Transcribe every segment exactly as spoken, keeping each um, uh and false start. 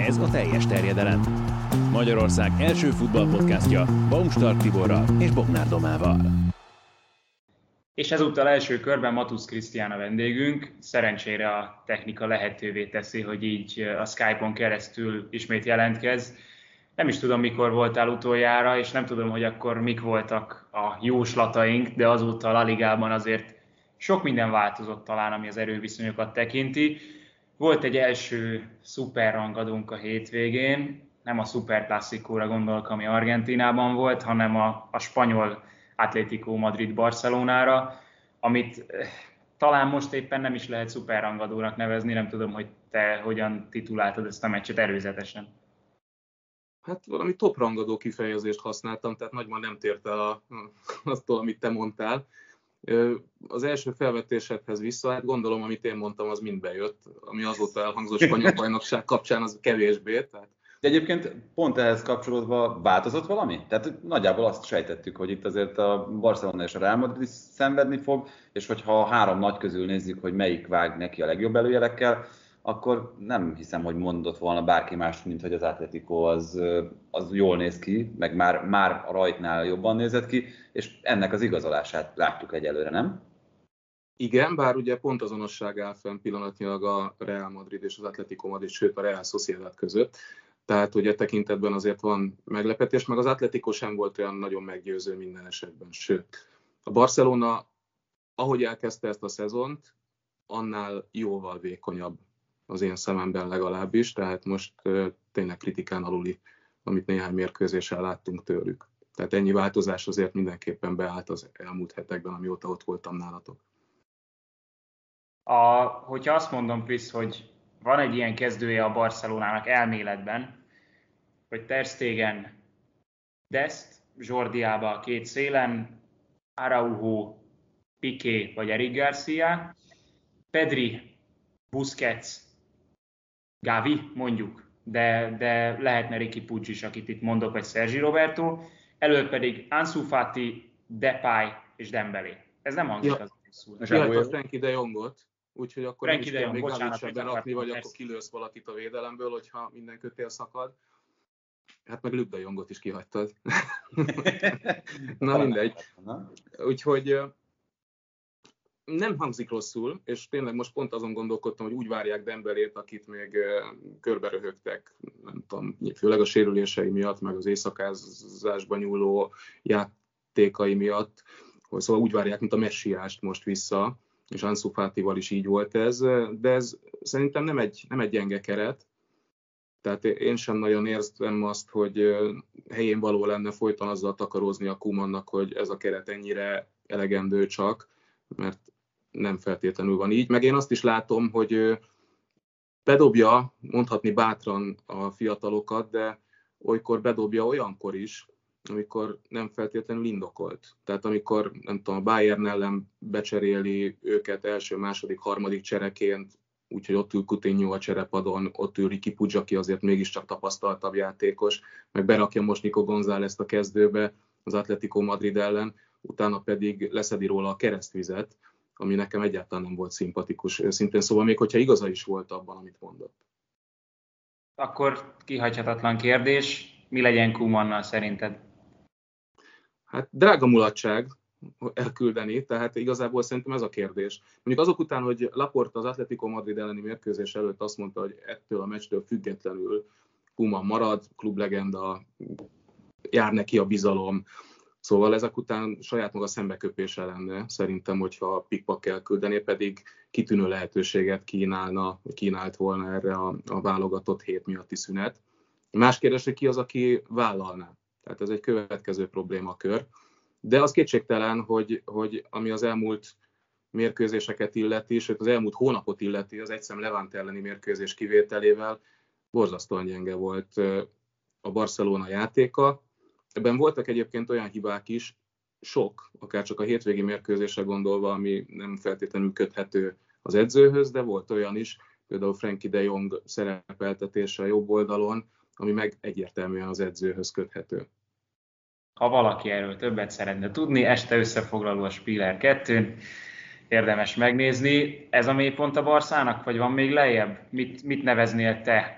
Ez a Teljes terjedelem. Magyarország első futballpodcastja Baumstark Tiborral és Bognár Domával. És ezúttal első körben Matusz Krisztián a vendégünk. Szerencsére a technika lehetővé teszi, hogy így a Skype-on keresztül ismét jelentkez. Nem is tudom, mikor voltál utoljára, és nem tudom, hogy akkor mik voltak a jóslataink, de azóta a La Ligában azért sok minden változott talán, ami az erőviszonyokat tekinti. Volt egy első szuperrangadónk a hétvégén, nem a szuperklasszikóra gondolok, ami Argentínában volt, hanem a, a spanyol Atlético Madrid-Barcelonára, amit eh, talán most éppen nem is lehet szuperrangadónak nevezni, nem tudom, hogy te hogyan tituláltad ezt a meccset előzetesen. Hát valami toprangadó kifejezést használtam, tehát nagyban nem tért el a, attól, amit te mondtál. Az első felvetésedhez vissza, hát gondolom, amit én mondtam, az mind bejött, ami azóta elhangzott spanyol bajnokság kapcsán, az kevésbé. Tehát... De egyébként pont ehhez kapcsolódva változott valami? Tehát nagyjából azt sejtettük, hogy itt azért a Barcelona és a Real Madrid is szenvedni fog, és hogyha a három nagy közül nézzük, hogy melyik vág neki a legjobb előjelekkel, akkor nem hiszem, hogy mondott volna bárki más, mint hogy az Atletico az, az jól néz ki, meg már, már a rajtnál jobban nézett ki, és ennek az igazolását látjuk egyelőre, nem? Igen, bár ugye pontazonosság áll fenn pillanatnyilag a Real Madrid és az Atletico Madrid, sőt a Real Sociedad között. Tehát ugye tekintetben azért van meglepetés, meg az Atletico sem volt olyan nagyon meggyőző minden esetben. Sőt, a Barcelona, ahogy elkezdte ezt a szezont, annál jóval vékonyabb az én szememben legalábbis, tehát most uh, tényleg kritikán aluli, amit néhány mérkőzéssel láttunk tőlük. Tehát ennyi változás azért mindenképpen beállt az elmúlt hetekben, amióta ott voltam nálatok. A, hogyha azt mondom, Prisz, hogy van egy ilyen kezdője a Barcelonának elméletben, hogy Ter Stegen, Dest, Jordi Alba a két szélen, Araujo, Piqué vagy Eric Garcia, Pedri, Busquets, Gavi mondjuk, de, de lehetne Riqui Puig is, akit itt mondok, vagy Sergi Roberto, elől pedig Ansu Fati, Depay és Dembélé. Ez nem hangzik ja. az rosszul. Kihagyta Frenkie de Jongot, úgyhogy akkor Frenkie nem is kell még bocsánat, Gavit berakni, vagy akkor kilősz valakit a védelemből, hogyha minden kötél szakad. Hát meg Luke de Jongot is kihagytad. Na mindegy. Úgyhogy nem hangzik rosszul, és tényleg most pont azon gondolkodtam, hogy úgy várják Dembélét, akit még körbe röhögtek, nem tudom, főleg a sérülései miatt, meg az éjszakázásban nyúló játékai miatt, hogy szóval úgy várják, mint a messiást most vissza, és Ansu Fatival is így volt ez, de ez szerintem nem egy, nem egy gyenge keret, tehát én sem nagyon érzem azt, hogy helyén való lenne folyton azzal takarózni a Koemannak, hogy ez a keret ennyire elegendő csak, mert nem feltétlenül van így. Meg én azt is látom, hogy bedobja, mondhatni bátran a fiatalokat, de olykor bedobja olyankor is, amikor nem feltétlenül indokolt. Tehát amikor, nem tudom, a Bayern ellen becseréli őket első, második, harmadik csereként, úgyhogy ott ül Coutinho a cserepadon, ott ül Riqui Puig, aki azért mégiscsak tapasztaltabb játékos, meg berakja most Nico González a kezdőbe az Atletico Madrid ellen, utána pedig leszedi róla a keresztvizet, ami nekem egyáltalán nem volt szimpatikus szintén, szóval még hogyha igaza is volt abban, amit mondott. Akkor kihagyhatatlan kérdés, mi legyen Koemannal szerinted? Hát drága mulatság elküldeni, tehát igazából szerintem ez a kérdés. Mondjuk azok után, hogy Laporta az Atletico Madrid elleni mérkőzés előtt azt mondta, hogy ettől a meccstől függetlenül Koeman marad, klublegenda, jár neki a bizalom. Szóval ezek után saját maga szembeköpése lenne, szerintem, hogyha pikpak elküldené, pedig kitűnő lehetőséget kínálna, kínált volna erre a, a válogatott hét miatti szünet. Más kérdés, hogy ki az, aki vállalná. Tehát ez egy következő problémakör. De az kétségtelen, hogy, hogy ami az elmúlt mérkőzéseket illeti, sőt az elmúlt hónapot illeti, az egyszem Levante elleni mérkőzés kivételével borzasztóan gyenge volt a Barcelona játéka. Ebben voltak egyébként olyan hibák is, sok, akár csak a hétvégi mérkőzésre gondolva, ami nem feltétlenül köthető az edzőhöz, de volt olyan is, például Frenkie de Jong szerepeltetése a jobb oldalon, ami meg egyértelműen az edzőhöz köthető. Ha valaki erről többet szeretne tudni, este összefoglaló a Spiller kettőn, érdemes megnézni. Ez a mélypont a Barszának, vagy van még lejjebb? Mit, mit neveznél te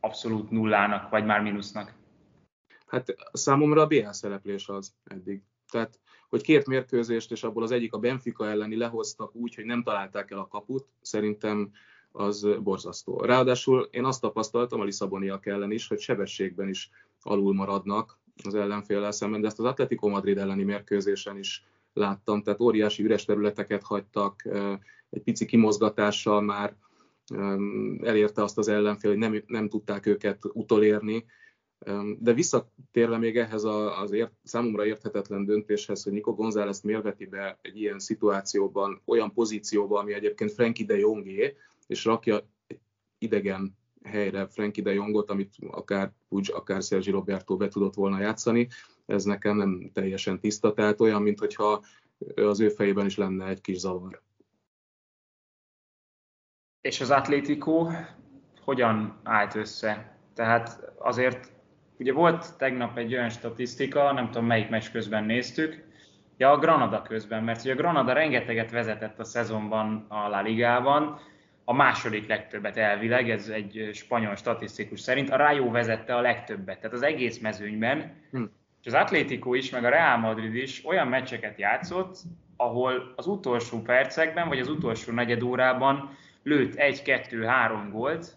abszolút nullának, vagy már mínusznak? Hát számomra a bé el szereplés az eddig. Tehát, hogy két mérkőzést, és abból az egyik a Benfica elleni lehoztak úgy, hogy nem találták el a kaput, szerintem az borzasztó. Ráadásul én azt tapasztaltam a lisszaboniak ellen is, hogy sebességben is alul maradnak az ellenféllel szemben, de ezt az Atletico Madrid elleni mérkőzésen is láttam, tehát óriási üres területeket hagytak, egy pici kimozgatással már elérte azt az ellenfél, hogy nem, nem tudták őket utolérni. De visszatérve még ehhez az ért, számomra érthetetlen döntéshez, hogy Nico González miért veti be egy ilyen szituációban, olyan pozícióban, ami egyébként Frenkie de Jongé, és rakja egy idegen helyre Frenkie de Jongot, amit akár Puig, akár Sergi Roberto be tudott volna játszani, ez nekem nem teljesen tiszta, tehát olyan, mintha az ő fejében is lenne egy kis zavar. És az Atlético hogyan állt össze? Tehát azért ugye volt tegnap egy olyan statisztika, nem tudom melyik meccs közben néztük, ja a Granada közben, mert ugye a Granada rengeteget vezetett a szezonban a La Ligában, a második legtöbbet elvileg, ez egy spanyol statisztikus szerint, a Rayo vezette a legtöbbet, tehát az egész mezőnyben, hm. és az Atlético is, meg a Real Madrid is olyan meccseket játszott, ahol az utolsó percekben, vagy az utolsó negyed órában lőtt egy, kettő, három gólt,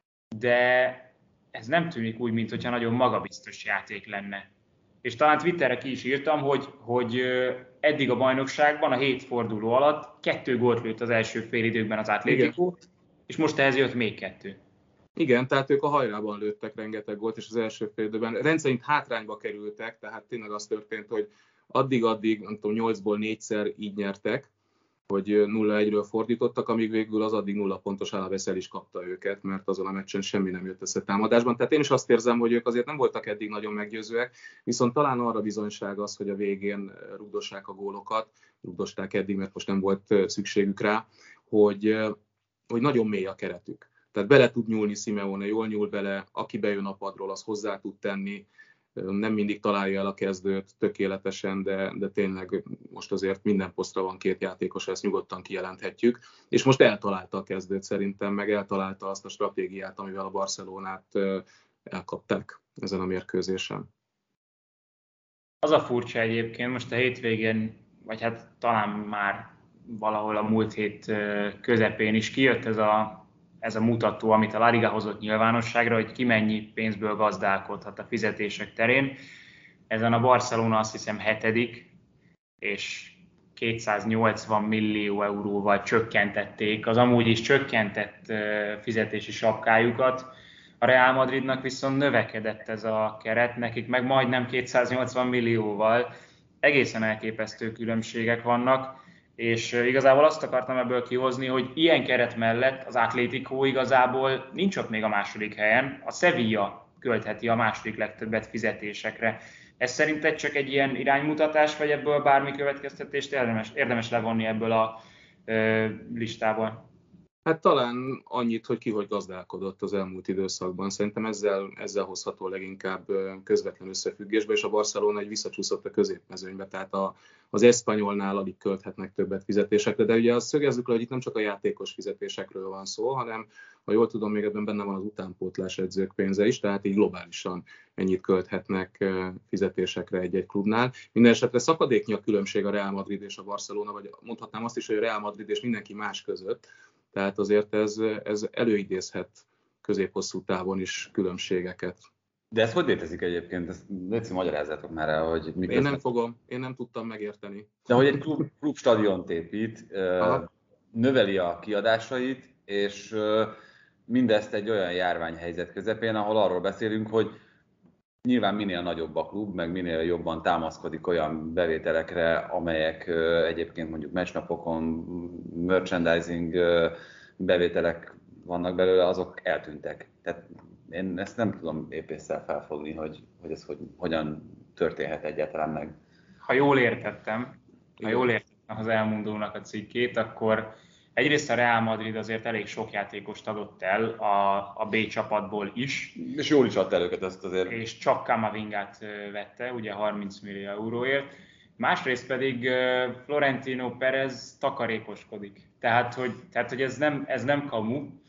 de ez nem tűnik úgy, mintha nagyon magabiztos játék lenne. És talán Twitterre ki is írtam, hogy, hogy eddig a bajnokságban, a hét forduló alatt kettő gólt lőtt az első fél időkben az Atlético, és most ehhez jött még kettő. Igen, tehát ők a hajrában lőttek rengeteg gólt, és az első fél időben rendszerint hátrányba kerültek, tehát tényleg az történt, hogy addig-addig, nem tudom, nyolcból négyszer így nyertek, hogy nulla egyről fordítottak, amíg végül az addig nulla pontos Alavés el is kapta őket, mert azon a meccsen semmi nem jött össze támadásban. Tehát én is azt érzem, hogy ők azért nem voltak eddig nagyon meggyőzőek, viszont talán arra bizonyság az, hogy a végén rugdossák a gólokat, rugdosták eddig, mert most nem volt szükségük rá, hogy, hogy nagyon mély a keretük. Tehát bele tud nyúlni Simeone, jól nyúl bele, aki bejön a padról, az hozzá tud tenni, nem mindig találja el a kezdőt tökéletesen, de, de tényleg most azért minden posztra van két játékos, ezt nyugodtan kijelenthetjük. És most eltalálta a kezdőt szerintem, meg eltalálta azt a stratégiát, amivel a Barcelonát elkapták ezen a mérkőzésen. Az a furcsa egyébként, most a hétvégén, vagy hát talán már valahol a múlt hét közepén is kijött ez a ez a mutató, amit a La Liga hozott nyilvánosságra, hogy ki mennyi pénzből gazdálkodhat a fizetések terén. Ezen a Barcelona azt hiszem hetedik, és kétszáznyolcvan millió euróval csökkentették az amúgy is csökkentett fizetési sapkájukat. A Real Madridnak viszont növekedett ez a keret, nekik meg majdnem kétszáznyolcvan millióval. Egészen elképesztő különbségek vannak. És igazából azt akartam ebből kihozni, hogy ilyen keret mellett az Atlético igazából nincs ott még a második helyen, a Sevilla költheti a második legtöbbet fizetésekre. Ez szerinted csak egy ilyen iránymutatás, vagy ebből bármi következtetést érdemes, érdemes levonni ebből a ö, listából? Hát talán annyit, hogy ki hogy gazdálkodott az elmúlt időszakban. Szerintem ezzel, ezzel hozható leginkább közvetlen összefüggésbe, és a Barcelona egy visszacsúszott a középmezőnybe, tehát a, az Espanyolnál alig költhetnek többet fizetésekre, de ugye azt szögezzük le, hogy itt nem csak a játékos fizetésekről van szó, hanem, ha jól tudom, még ebben benne van az utánpótlás edzők pénze is, tehát így globálisan ennyit költhetnek fizetésekre egy-egy klubnál. Minden esetre szakadéknyi a különbség a Real Madrid és a Barcelona, vagy mondhatnám azt is, hogy a Real Madrid és mindenki más között. Tehát azért ez, ez előidézhet közép-hosszú távon is különbségeket. De ez hogy létezik egyébként? Ezt légy magyarázzátok már el, hogy mikor... Én nem fogom, én nem tudtam megérteni. De hogy egy klub, klub stadiont épít, Aha. növeli a kiadásait, és mindezt egy olyan járványhelyzet közepén, ahol arról beszélünk, hogy nyilván minél nagyobb a klub, meg minél jobban támaszkodik olyan bevételekre, amelyek egyébként mondjuk meccsnapokon, merchandising bevételek vannak belőle, azok eltűntek. Tehát én ezt nem tudom épésszel felfogni, hogy, hogy ez hogy, hogyan történhet egyáltalán meg. Ha jól értettem, ha jól értettem az elmondónak a cikkét, akkor egyrészt a Real Madrid azért elég sok játékost adott el a, a B csapatból is. És jól is adta el őket ezt azért. És csak Kamavingát vette, ugye harminc millió euróért. Másrészt pedig Florentino Perez takarékoskodik. Tehát, hogy, tehát, hogy ez, nem, ez nem kamu.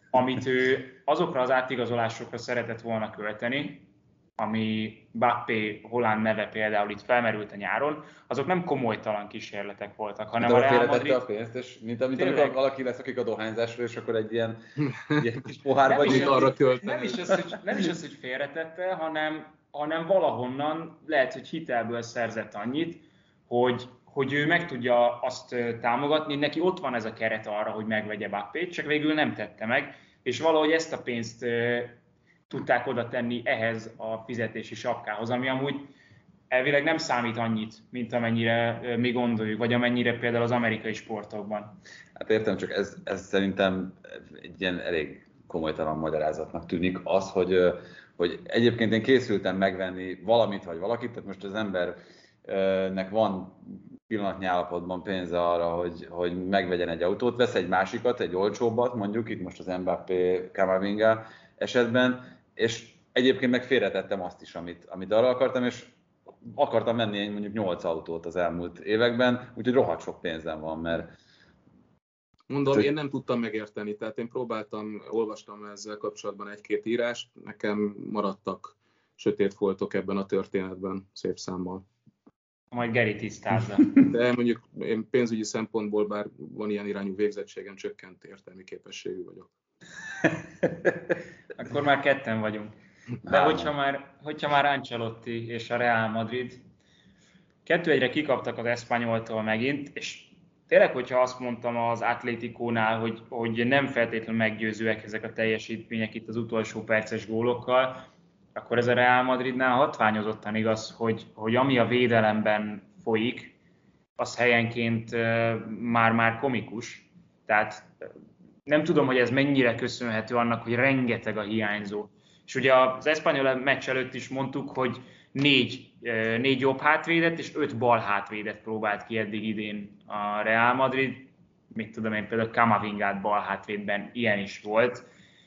amit ő azokra az átigazolásokra szeretett volna költeni, ami Mbappé holland neve például itt felmerült a nyáron, azok nem komolytalan kísérletek voltak, hanem mint a Real Madrid... Madrid... a pénzt, és mint amit amikor valaki leszakik a dohányzásról, és akkor egy ilyen, ilyen kis pohárba nem, is az, arra nem, is az, hogy, nem is az, hogy félretette, hanem, hanem valahonnan lehet, hogy hitelből szerzett annyit, hogy, hogy ő meg tudja azt támogatni, neki ott van ez a keret arra, hogy megvegye Mbappét, csak végül nem tette meg, és valahogy ezt a pénzt tudták oda tenni ehhez a fizetési sapkához, ami amúgy elvileg nem számít annyit, mint amennyire mi gondoljuk, vagy amennyire például az amerikai sportokban. Hát értem, csak ez, ez szerintem egy ilyen elég komolytalan magyarázatnak tűnik az, hogy, hogy egyébként én készültem megvenni valamit vagy valakit, tehát most az embernek van pillanatnyi állapotban pénze arra, hogy, hogy megvegyen egy autót, vesz egy másikat, egy olcsóbbat, mondjuk itt most az Mbappé Camavinga esetben, és egyébként meg félretettem azt is, amit, amit arra akartam, és akartam menni mondjuk nyolc autót az elmúlt években, úgyhogy rohadt sok pénzem van, mert... Mondom, hogy... én nem tudtam megérteni, tehát én próbáltam, olvastam ezzel kapcsolatban egy-két írást, nekem maradtak sötét foltok ebben a történetben, szép számmal. Majd Geri tisztázza. De mondjuk én pénzügyi szempontból, bár van ilyen irányú végzettségem, csökkent értelmi képességű vagyok. Akkor már ketten vagyunk. De hogyha már, hogyha már Ancelotti és a Real Madrid kettő egyre kikaptak az Espanyoltól megint, és tényleg, hogyha azt mondtam az Atléticónál, hogy, hogy nem feltétlenül meggyőzőek ezek a teljesítmények itt az utolsó perces gólokkal, akkor ez a Real Madridnál hatványozottan igaz, hogy, hogy ami a védelemben folyik, az helyenként már-már komikus. Tehát nem tudom, hogy ez mennyire köszönhető annak, hogy rengeteg a hiányzó. És ugye az Espanyol meccs előtt is mondtuk, hogy négy, négy jobb hátvédet és öt bal hátvédet próbált ki eddig idén a Real Madrid. Mit tudom én, például Camavingát bal hátvédben ilyen is volt.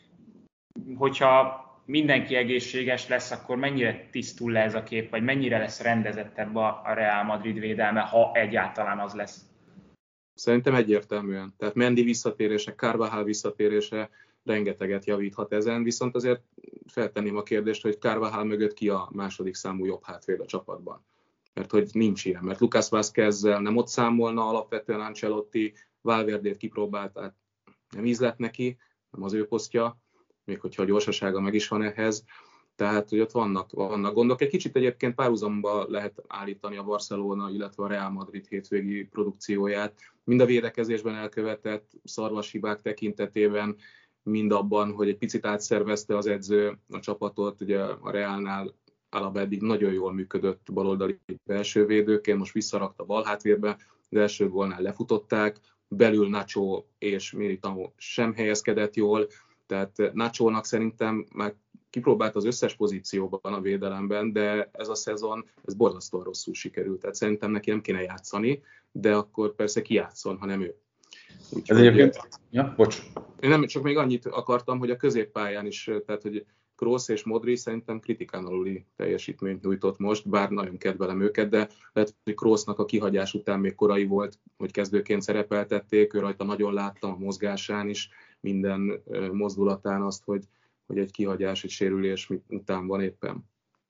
Hogyha mindenki egészséges lesz, akkor mennyire tisztul le ez a kép, vagy mennyire lesz rendezettebb a Real Madrid védelme, ha egyáltalán az lesz? Szerintem egyértelműen. Tehát Mendy visszatérése, Carvajal visszatérése rengeteget javíthat ezen, viszont azért feltenném a kérdést, hogy Carvajal mögött ki a második számú jobb hátvéd a csapatban. Mert hogy nincs ilyen, mert Lucas Vázquezzel nem ott számolna alapvetően Ancelotti, Valverdét kipróbált, tehát nem ízlett neki, nem az ő posztja, még hogyha a gyorsasága meg is van ehhez. Tehát, hogy ott vannak, vannak gondok. Egy kicsit egyébként párhuzamba lehet állítani a Barcelona, illetve a Real Madrid hétvégi produkcióját. Mind a védekezésben elkövetett szarvashibák tekintetében, mind abban, hogy egy picit átszervezte az edző a csapatot. Ugye a Realnál Alaba eddig nagyon jól működött baloldali belső védőként, most visszarakta bal hátvérbe, az első gólnál lefutották, belül Nacho és Militao sem helyezkedett jól, tehát Nachónak szerintem már kipróbált az összes pozícióban a védelemben, de ez a szezon, ez borzasztóan rosszul sikerült. Tehát szerintem neki nem kéne játszani, de akkor persze ki játszon, ha nem ő. Úgyhogy, ez egyébként... Ja, bocs. Én nem, csak még annyit akartam, hogy a középpályán is, tehát hogy Kroos és Modri szerintem kritikán aluli teljesítményt nyújtott most, bár nagyon kedvelem őket, de lehet, hogy Kroosnak a kihagyás után még korai volt, hogy kezdőként szerepeltették, ő rajta nagyon láttam a mozgásán is, minden mozdulatán azt, hogy, hogy egy kihagyás, egy sérülés után van éppen.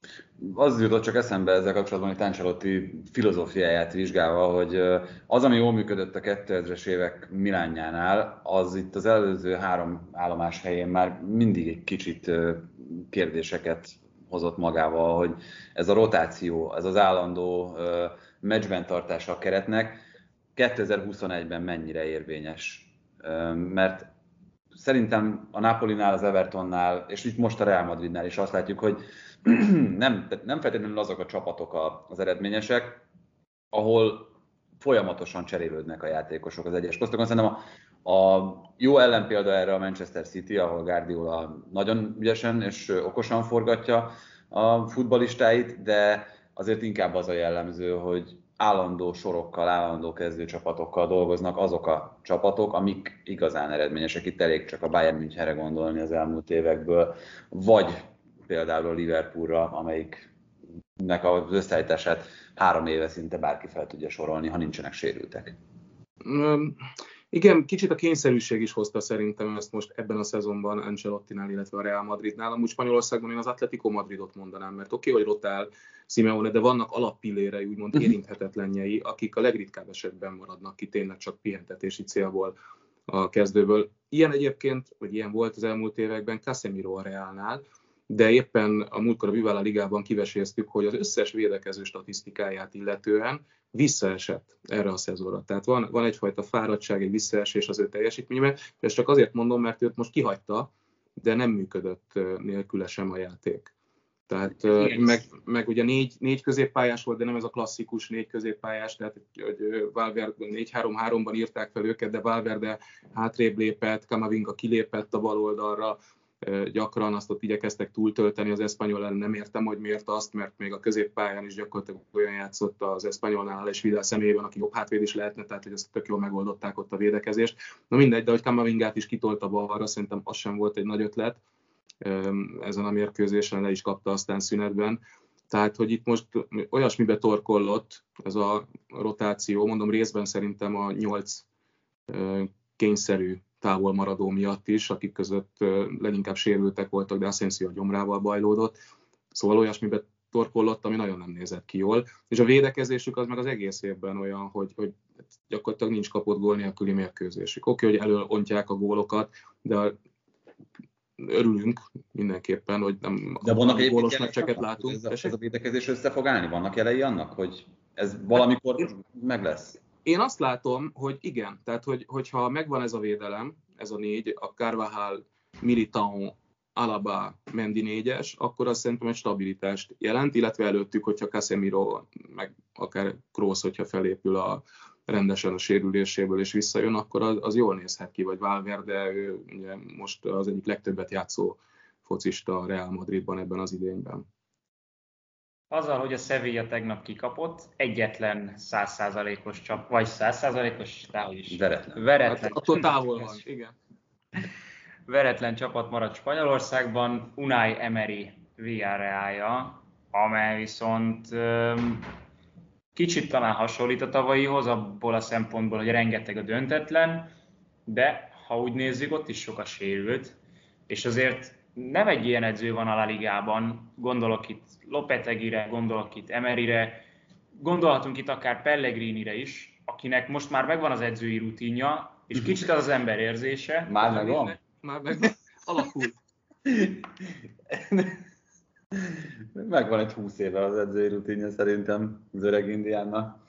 Az jutott csak eszembe ezzel kapcsolatban, hogy Ancelotti filozófiáját vizsgálva, hogy az, ami jól működött a kétezres évek Milánjánál, az itt az előző három állomás helyén már mindig egy kicsit kérdéseket hozott magával, hogy ez a rotáció, ez az állandó meccsben tartása a keretnek kétezer-huszonegyben mennyire érvényes. Mert szerintem a Napolinál, az Evertonnál, és itt most a Real Madridnál is azt látjuk, hogy nem, nem feltétlenül azok a csapatok az eredményesek, ahol folyamatosan cserélődnek a játékosok az egyes posztokon. Szerintem a, a jó ellenpélda erre a Manchester City, ahol Guardiola nagyon ügyesen és okosan forgatja a futballistáit, de azért inkább az a jellemző, hogy állandó sorokkal, állandó kezdőcsapatokkal dolgoznak azok a csapatok, amik igazán eredményesek. Itt elég csak a Bayern Münchenre gondolni az elmúlt évekből, vagy például a Liverpoolra, amelyiknek az összeállítását három éve szinte bárki fel tudja sorolni, ha nincsenek sérültek. Igen, kicsit a kényszerűség is hozta szerintem ezt most ebben a szezonban Ancelottinál, illetve a Real Madridnál. Amúgy Spanyolországban én az Atletico Madridot mondanám, mert oké, okay, hogy rotál Simeone, de vannak alappillérei, úgymond érinthetetlenjei, akik a legritkább esetben maradnak ki tényleg csak pihentetési célból a kezdőből. Ilyen egyébként, vagy ilyen volt az elmúlt években Casemiro a Realnál, de éppen a múltkor a Vivala Ligában kiveséztük, hogy az összes védekező statisztikáját illetően visszaesett erre a szezonra. Tehát van, van egyfajta fáradtság, egy visszaesés az ő teljesítményben, ezt csak azért mondom, mert őt most kihagyta, de nem működött nélküle sem a játék. Tehát meg, meg ugye négy, négy középpályás volt, de nem ez a klasszikus négy középpályás, tehát hogy Valverde négy három háromban írták fel őket, de Valverde hátrébb lépett, Camavinga kilépett a bal oldalra, gyakran azt ott igyekeztek túltölteni az Espanyol ellen, nem értem, hogy miért azt, mert még a középpályán is gyakorlatilag olyan játszott az Espanyolnál és Vidal személyében, aki jobb hátvéd is lehetne, tehát hogy ezt tök jól megoldották ott a védekezést. Na mindegy, de hogy Camavingát is kitolta balra, szerintem az sem volt egy nagy ötlet. Ezen a mérkőzésen le is kapta aztán szünetben. Tehát, hogy itt most olyasmibe torkollott ez a rotáció, mondom részben szerintem a nyolc kényszerű távolmaradó miatt is, akik között leginkább sérültek voltak, de Asensio a gyomrával bajlódott. Szóval olyasmibe torkollott, ami nagyon nem nézett ki jól. És a védekezésük az meg az egész évben olyan, hogy, hogy gyakorlatilag nincs kapott gól nélküli mérkőzésük. Oké, okay, hogy előontják a gólokat, de örülünk mindenképpen, hogy nem de vannak gólos meccseket látunk. Ez a, ez a védekezés össze fog állni? Vannak jelei annak, hogy ez valamikor hát, meg lesz? Én azt látom, hogy igen, tehát hogy, hogyha megvan ez a védelem, ez a négy, a Carvajal, Militão, Alaba, Mendy négyes, akkor azt szerintem egy stabilitást jelent, illetve előttük, hogyha Casemiro, meg akár Kroos, hogyha felépül a, rendesen a sérüléséből és visszajön, akkor az, az jól nézhet ki, vagy Valverde, ő ugye most az egyik legtöbbet játszó focista a Real Madridban ebben az idényben. Azzal, hogy a Sevilla tegnap kikapott, egyetlen száz százalékos csap, vagy száz százalékos, táhogy is. Veretlen. Veretlen. Hát, attól távol van, igen. Veretlen csapat maradt Spanyolországban, Unai Emery Villarrealja, amely viszont um, kicsit talán hasonlít a tavalyihoz, abból a szempontból, hogy rengeteg a döntetlen, de ha úgy nézzük, ott is sok a sérült, és azért nem egy ilyen edző van a La Ligában, gondolok itt Lopetegire, gondolok itt Emeryre, gondolhatunk itt akár Pellegrinire is, akinek most már megvan az edzői rutinja, és kicsit az az ember érzése. Már megvan? Már megvan. Alakul. Megvan egy húsz éve az edzői rutinja szerintem az öreg indiánnak.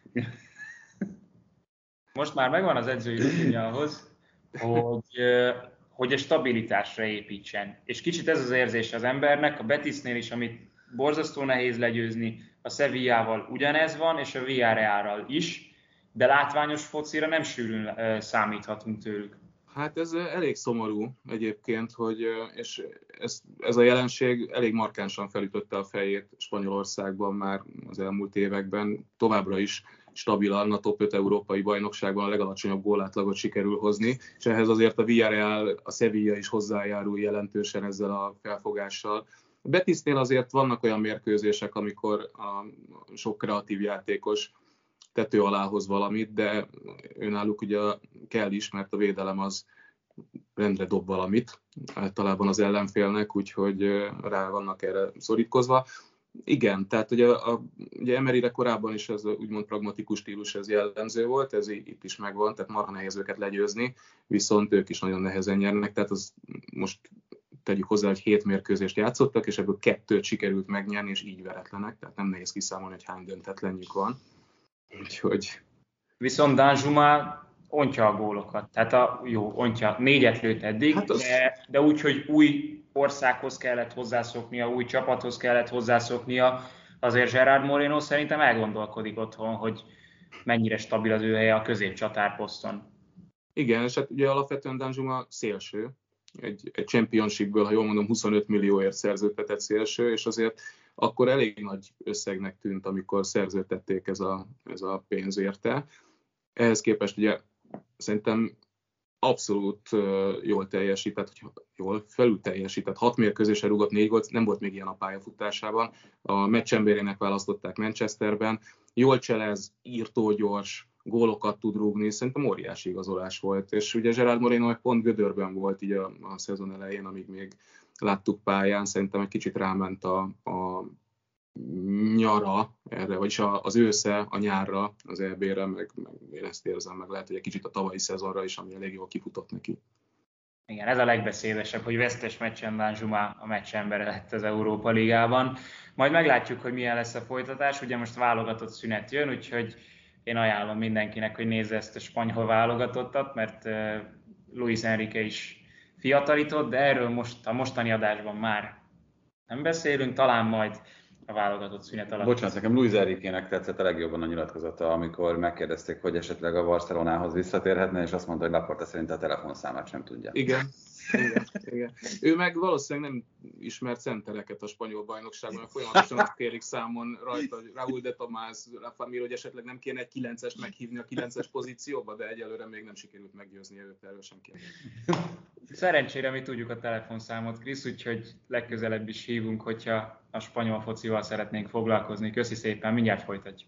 Most már megvan az edzői rutinja ahhoz, hogy, hogy a stabilitásra építsen. És kicsit ez az érzés az embernek, a Betisnél is, amit borzasztó nehéz legyőzni, a Sevillával ugyanez van, és a Villarrealral is, de látványos focira nem sűrűn számíthatunk tőlük. Hát ez elég szomorú egyébként, hogy, és ez, ez a jelenség elég markánsan felütötte a fejét Spanyolországban már az elmúlt években. Továbbra is stabilan a top öt európai bajnokságban a legalacsonyabb gólátlagot sikerül hozni, és ehhez azért a Villarreal, a Sevilla is hozzájárul jelentősen ezzel a felfogással. A Betisnél azért vannak olyan mérkőzések, amikor a sok kreatív játékos tető alá hoz valamit, de önálluk ugye kell is, mert a védelem az rendre dob valamit, általában az ellenfélnek, úgyhogy rá vannak erre szorítkozva. Igen, tehát ugye, a, ugye Emeryre korábban is ez úgymond pragmatikus stílus, ez jellemző volt, ez itt is megvan, tehát marha nehéz őket legyőzni, viszont ők is nagyon nehezen nyernek, tehát az most tegyük hozzá, hogy hét mérkőzést játszottak, és ebből kettőt sikerült megnyerni, és így veretlenek, tehát nem nehéz kiszámolni, hogy hány döntetlenjük van. Úgyhogy... Viszont Danjuma ontja a gólokat, tehát a, jó, ontja, négyet lőtt eddig, hát az... de, de úgy, hogy új országhoz kellett hozzászoknia, új csapathoz kellett hozzászoknia, azért Gerard Moreno szerintem elgondolkodik otthon, hogy mennyire stabil az ő helye a középcsatárposzton. Igen, és hát ugye alapvetően Danjuma szélső, egy, egy championshipből, ha jól mondom, huszonöt millióért szerződtetett szélső, és azért akkor elég nagy összegnek tűnt, amikor szerződtették ez a, ez a pénz érte. Ehhez képest ugye szerintem abszolút jól teljesített, jól felül teljesített, hat mérkőzésre rúgott négy gólt, nem volt még ilyen a pályafutásában. A meccsemberének választották Manchesterben. Jól cselez, írtó gyors, gólokat tud rúgni, szerintem óriási igazolás volt. És ugye Gerard Moreno meg pont gödörben volt így a, a szezon elején, amíg még láttuk pályán, szerintem egy kicsit ráment a, a nyara erre, vagyis az ősze a nyárra, az é bé-re, meg, meg én ezt érzem, meg lehet, hogy egy kicsit a tavalyi szezonra is, ami elég jól kifutott neki. Igen, ez a legbeszédesebb, hogy vesztes meccsen Danjuma a meccsembere lett az Európa Ligában. Majd meglátjuk, hogy milyen lesz a folytatás. Ugye most válogatott szünet jön, úgyhogy én ajánlom mindenkinek, hogy nézze ezt a spanyol válogatottat, mert Luis Enrique is fiatalított, de erről most a mostani adásban már nem beszélünk, talán majd a válogatott szünet alatt. Bocsánat, nekem Luis Enriquének tetszett a legjobban a nyilatkozata, amikor megkérdezték, hogy esetleg a Barcelonához visszatérhetne, és azt mondta, hogy Laporta szerint a telefonszámát sem tudja. Igen. Igen, igen. Ő meg valószínűleg nem ismert centereket a spanyol bajnokságban, folyamatosan azt kérik számon rajta, hogy Raúl de Tomás, Rafa Mir, hogy esetleg nem kéne egy kilencest meghívni a kilences pozícióba, de egyelőre még nem sikerült meggyőzni őt, erről sem kérdezni. Szerencsére mi tudjuk a telefonszámot, Krisz, úgyhogy legközelebb is hívunk, hogyha a spanyol focival szeretnénk foglalkozni. Köszi szépen, mindjárt folytatjuk.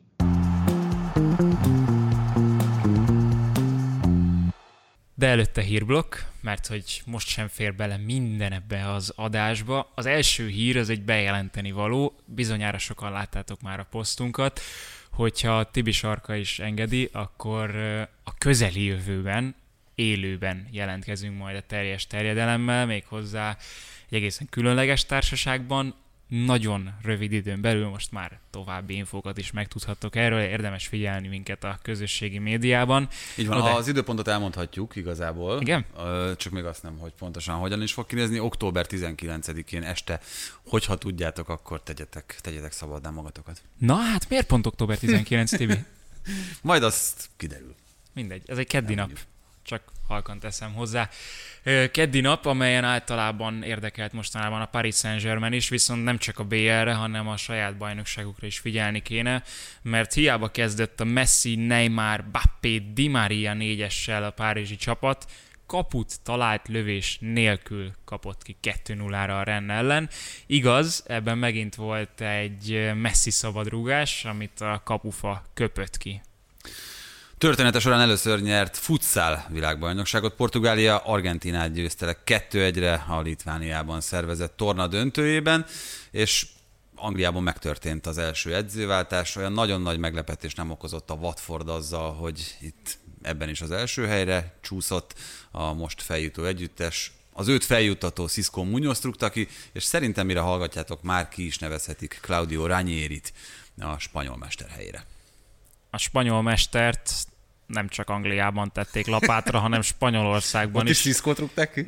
De előtte hírblokk, mert hogy most sem fér bele minden ebbe az adásba. Az első hír az egy bejelenteni való, bizonyára sokan láttátok már a posztunkat, hogyha Tibi Sarka is engedi, akkor a közeli jövőben, élőben jelentkezünk majd a teljes terjedelemmel, méghozzá egy egészen különleges társaságban. Nagyon rövid időn belül most már további infókat is megtudhattok erről, érdemes figyelni minket a közösségi médiában. Így van, no, de... az időpontot elmondhatjuk igazából. Igen? Csak még azt nem, hogy pontosan hogyan is fog kinézni. október tizenkilencedikén este, hogyha tudjátok, akkor tegyetek, tegyetek szabaddá magatokat. Na hát miért pont október tizenkilencedike, Tibi? Majd azt kiderül. Mindegy, ez egy keddi nem nap. Mondjuk. Csak halkan teszem hozzá. Keddi nap, amelyen általában érdekelt mostanában a Paris Saint-Germain is, viszont nem csak a bé el-re, hanem a saját bajnokságukra is figyelni kéne, mert hiába kezdett a Messi, Neymar, Mbappé, Di Maria négyessel a párizsi csapat, kaput talált lövés nélkül kapott ki kettő nullára a Rennes ellen. Igaz, ebben megint volt egy Messi szabadrúgás, amit a kapufa köpött ki. Története során először nyert futsal világbajnokságot. Portugália Argentinát győzte le kettő egyre a Litvániában szervezett torna döntőjében, és Angliában megtörtént az első edzőváltás. Olyan nagyon nagy meglepetés nem okozott a Watford azzal, hogy itt ebben is az első helyre csúszott a most feljutó együttes. Az őt feljuttató Cisco Muñoz rúgta ki, és szerintem mire hallgatjátok, már ki is nevezhetik Claudio Ranierit a spanyol mester helyére. A spanyol mestert nem csak Angliában tették lapátra, hanem Spanyolországban Ott is. is Cisco-t rúgták ki?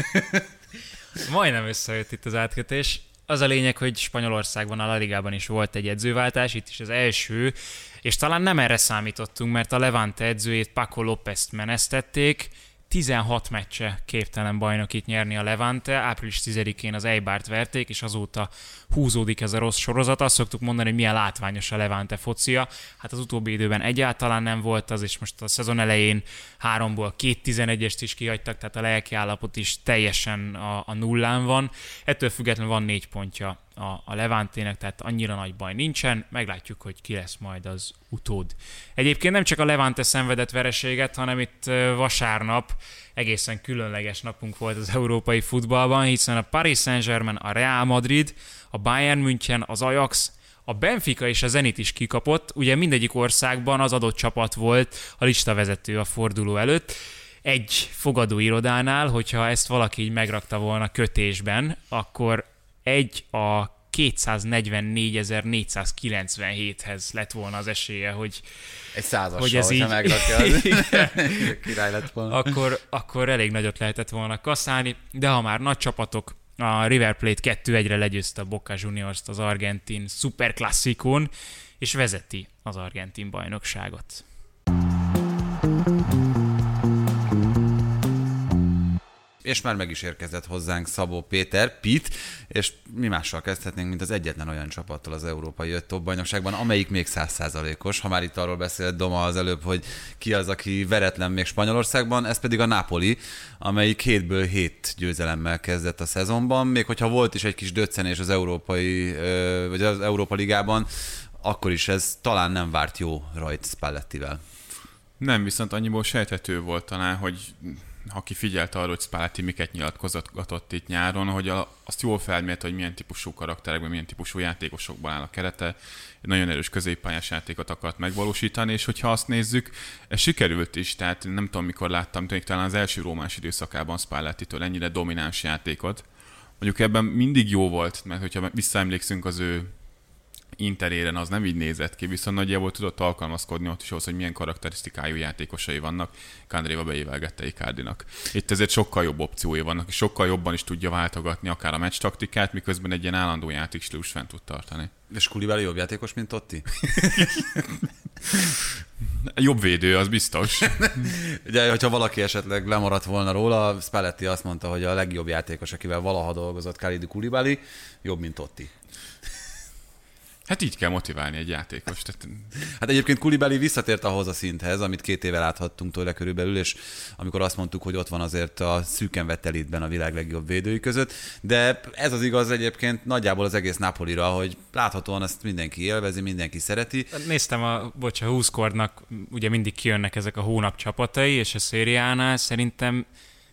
Majdnem összejött itt az átkötés. Az a lényeg, hogy Spanyolországban, a La Ligában is volt egy edzőváltás, itt is az első, és talán nem erre számítottunk, mert a Levante edzőjét, Paco Lópezt menesztették, tizenhat meccse képtelen bajnokit nyerni a Levante, április tizedikén az Eibart verték, és azóta húzódik ez a rossz sorozat. Azt szoktuk mondani, hogy milyen látványos a Levante focia. Hát az utóbbi időben egyáltalán nem volt az, és most a szezon elején háromból két tizenegyest is kihagytak, tehát a lelki állapot is teljesen a, a nullán van. Ettől függetlenül van négy pontja a, a Levantének, tehát annyira nagy baj nincsen. Meglátjuk, hogy ki lesz majd az utód. Egyébként nem csak a Levante szenvedett vereséget, hanem itt vasárnap egészen különleges napunk volt az európai futballban, hiszen a Paris Saint-Germain, a Real Madrid, a Bayern München, az Ajax, a Benfica és a Zenit is kikapott. Ugye mindegyik országban az adott csapat volt a listavezető a forduló előtt. Egy fogadóirodánál, hogyha ezt valaki így megrakta volna kötésben, akkor egy a kétszáznegyvennégyezer-négyszázkilencvenhéthez lett volna az esélye, hogy egy százassal, hogy ez így megrakja, király lett volna. Akkor, akkor elég nagyot lehetett volna kasszálni, de ha már nagy csapatok, a River Plate kettő egyre legyőzte a Boca Juniors-t az argentin szuperklasszikón, és vezeti az argentin bajnokságot. És már meg is érkezett hozzánk Szabó Péter, Pit, és mi mással kezdhetnénk, mint az egyetlen olyan csapattal az európai öt top bajnokságban, amelyik még száz százalékos. Ha már itt arról beszélt Doma az előbb, hogy ki az, aki veretlen még Spanyolországban, ez pedig a Napoli, amelyik hétből hét győzelemmel kezdett a szezonban, még hogyha volt is egy kis döccenés az európai, vagy az Európa Ligában, akkor is ez talán nem várt jó rajt Spallettivel. Nem, viszont annyiból sejthető volt talán, hogy aki figyelte arra, hogy Spalletti miket nyilatkozott itt nyáron, hogy a, azt jól felmérte, hogy milyen típusú karakterekben, milyen típusú játékosokban áll a kerete, egy nagyon erős középpályás játékot akart megvalósítani, és hogyha azt nézzük, ez sikerült is, tehát nem tudom, mikor láttam, tényleg talán az első rómás időszakában Spallettitől ennyire domináns játékot. Mondjuk ebben mindig jó volt, mert hogyha visszaemlékszünk az ő Interéren, az nem így nézett ki, viszont nagyjából tudott alkalmazkodni ott is ahhoz, hogy milyen karakterisztikájú játékosai vannak. Kandréva beévelgette Icardinak. Itt ezért sokkal jobb opciói vannak, és sokkal jobban is tudja váltogatni akár a meccs taktikát, miközben egy ilyen állandó játékstílus fent tud tartani. És Koulibaly jobb játékos, mint Totti? Jobb védő, az biztos. Ugye, hogyha valaki esetleg lemaradt volna róla, Spalletti azt mondta, hogy a legjobb játékos, akivel valaha dolgozott Kalidou Koulibaly, jobb, mint Totti. Hát így kell motiválni egy játékost. Tehát... Hát egyébként Koulibaly visszatért ahhoz a szinthez, amit két éve láthattunk tőle körülbelül, és amikor azt mondtuk, hogy ott van azért a szűken vett elitben a világ legjobb védői között, de ez az igaz egyébként nagyjából az egész Napolira, hogy láthatóan ezt mindenki élvezi, mindenki szereti. Néztem a, bocs, a húszkornak, ugye mindig kijönnek ezek a hónap csapatai, és a szériánál szerintem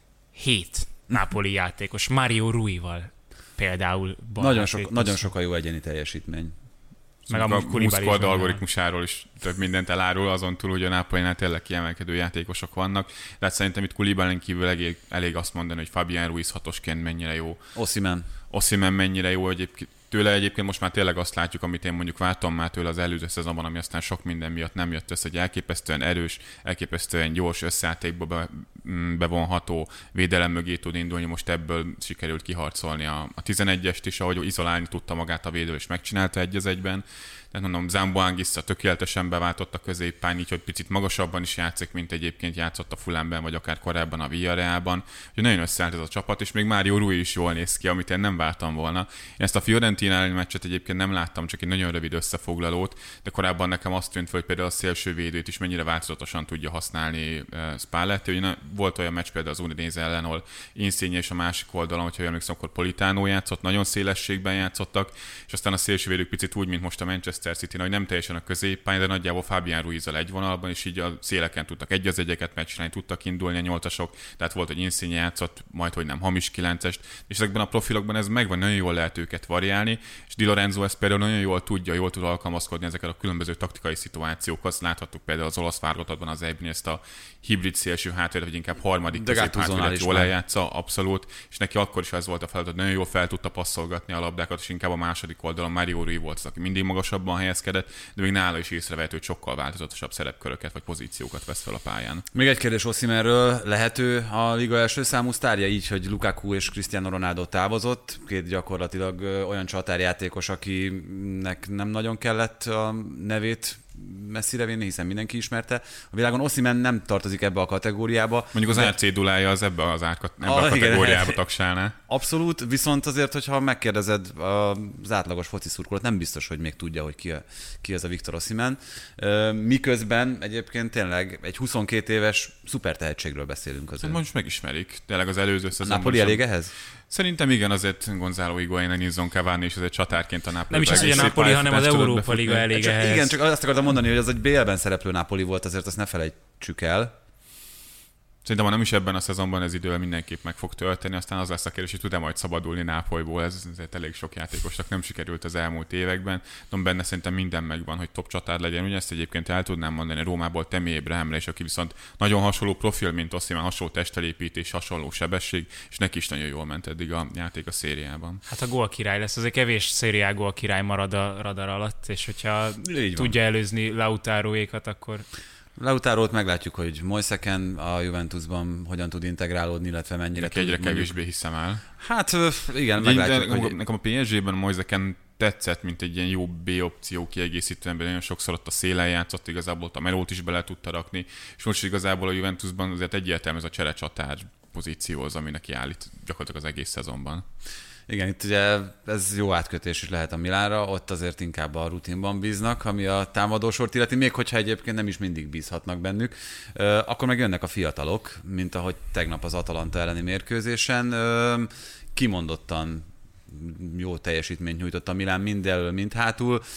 hét Napoli játékos, Mario Ruival például. Nagyon, sok, nagyon sok a jó egyéni teljesítmény. Meg a húszkord algoritmusáról is több mindent elárul, azon túl, hogy a Napolinál tényleg kiemelkedő játékosok vannak. De hát szerintem itt Koulibalyn kívül elég, elég azt mondani, hogy Fabián Ruiz hatosként mennyire jó. Osimhen. Osimhen mennyire jó egyébként. Tőle egyébként most már tényleg azt látjuk, amit én mondjuk vártam már tőle az előző szezonban, ami aztán sok minden miatt nem jött össze, hogy elképesztően erős, elképesztően gyors összejátékba be, bevonható, védelem mögé tud indulni, most ebből sikerült kiharcolni a, a tizenegyest is, ahogy izolálni tudta magát a védő, és megcsinálta egy az egyben. Tehát mondom, Zamboanguissa tökéletesen beváltott a középpályán, így, hogy picit magasabban is játszik, mint egyébként játszott a Fulhamben, vagy akár korábban a Villarrealban. Úgyhogy nagyon összeállt ez a csapat, és még Mario Rui is jól néz ki, amit én nem vártam volna. Én ezt a Fiorentina elleni meccset egyébként nem láttam, csak egy nagyon rövid összefoglalót, de korábban nekem azt tűnt, hogy például a szélső védőt is mennyire változatosan tudja használni Spalletti. Hogy volt olyan meccs például az Udinese ellen, ahol Insigne és a másik oldalon, hogyha emlékszem, akkor Politano játszott, nagyon szélességben játszottak, és aztán a szélső védők picit úgy, mint most a Manchester City, hogy nem teljesen a középpályán, de nagyjából Fabián Ruizzal egy vonalban, és így a széleken tudtak egy az egyeket meccselni, tudtak indulni a nyolcasok, tehát volt, hogy Insigne játszott, majd, hogy nem hamis kilencest, és ezekben a profilokban ez megvan, nagyon jól lehet őket variálni, és Di Lorenzo ezt például nagyon jól tudja, jól tud alkalmazkodni ezeket a különböző taktikai szituációkhoz. Láthattuk például az olasz válogatottban az é bé-n ezt a hibrid szélső hátvéd, vagy inkább harmadik középhátvédet jól eljátsza, abszolút, és neki akkor is ez volt a feladat, nagyon jól fel tudta passzolgatni a labdákat, és inkább a második oldalon Mario Rui volt az, aki mindig magasabban helyezkedett, de még nála is észrevehető, hogy sokkal változatosabb szerepköröket vagy pozíciókat vesz fel a pályán. Még egy kérdés Osimhenről, lehető a liga első számú sztárja így, hogy Lukaku és Cristiano Ronaldo távozott, két gyakorlatilag olyan csatárjátékos, akinek nem nagyon kellett a nevét messzire vinni, hiszen mindenki ismerte. A világon Osimhen nem tartozik ebbe a kategóriába. Mondjuk az árcédulája az ebbe, az árkat, ebbe a, a kategóriába tagsálná. Abszolút, viszont azért, hogyha megkérdezed az átlagos foci szurkolót, nem biztos, hogy még tudja, hogy ki, a, ki ez a Victor Osimhen. Miközben egyébként tényleg egy huszonkét éves szuper tehetségről beszélünk azért. Most megismerik. Tényleg az előző szezonban. Napoli elég ehhez? Szerintem igen, azért Gonzalo Higuaín, Nilson Cavani és azért csatárként a Napoli. Nem is az, hogy a Napoli, hanem az Európa Liga elég csak, ehhez. Igen, csak azt akartam mondani, hogy az egy bé el-ben szereplő Napoli volt, azért azt ne felejtsük el. Szerintem, ha nem is ebben a szezonban, ez idővel mindenképp meg fog tölteni, aztán az lesz a kérdés, hogy tud-e majd szabadulni Nápolyból, ez azért elég sok játékosnak nem sikerült az elmúlt években. De benne szerintem minden megvan, hogy top csatár legyen. Ugye ezt egyébként el tudnám mondani Rómából Tammy Abrahamre, és aki viszont nagyon hasonló profil, mint Osimhen, hasonló testelépítés, hasonló sebesség, és neki is nagyon jól ment eddig a játék a szériában. Hát a gól király lesz, azért kevés szériá gól király marad a radar alatt, és hogyha tudja előzni Lautaroékat, akkor... Lautarót meglátjuk, hogy Moiseken a Juventusban hogyan tud integrálódni, illetve mennyire tud. Egyre kevésbé hiszem el. Hát igen, meglátjuk. De, hogy... Nekem a pé es gében Moiseken tetszett, mint egy ilyen jó B-opció kiegészítően, nagyon sokszor ott a szélen játszott, igazából a Melót is bele tudta rakni, és most igazából a Juventusban azért egyértelmű ez a cserecsatár pozíció az, ami neki állít gyakorlatilag az egész szezonban. Igen, itt ugye ez jó átkötés is lehet a Milánra, ott azért inkább a rutinban bíznak, ami a támadósort illeti, még hogyha egyébként nem is mindig bízhatnak bennük. Akkor meg jönnek a fiatalok, mint ahogy tegnap az Atalanta elleni mérkőzésen. Kimondottan jó teljesítményt nyújtott a Milán mind elől, mind hátul.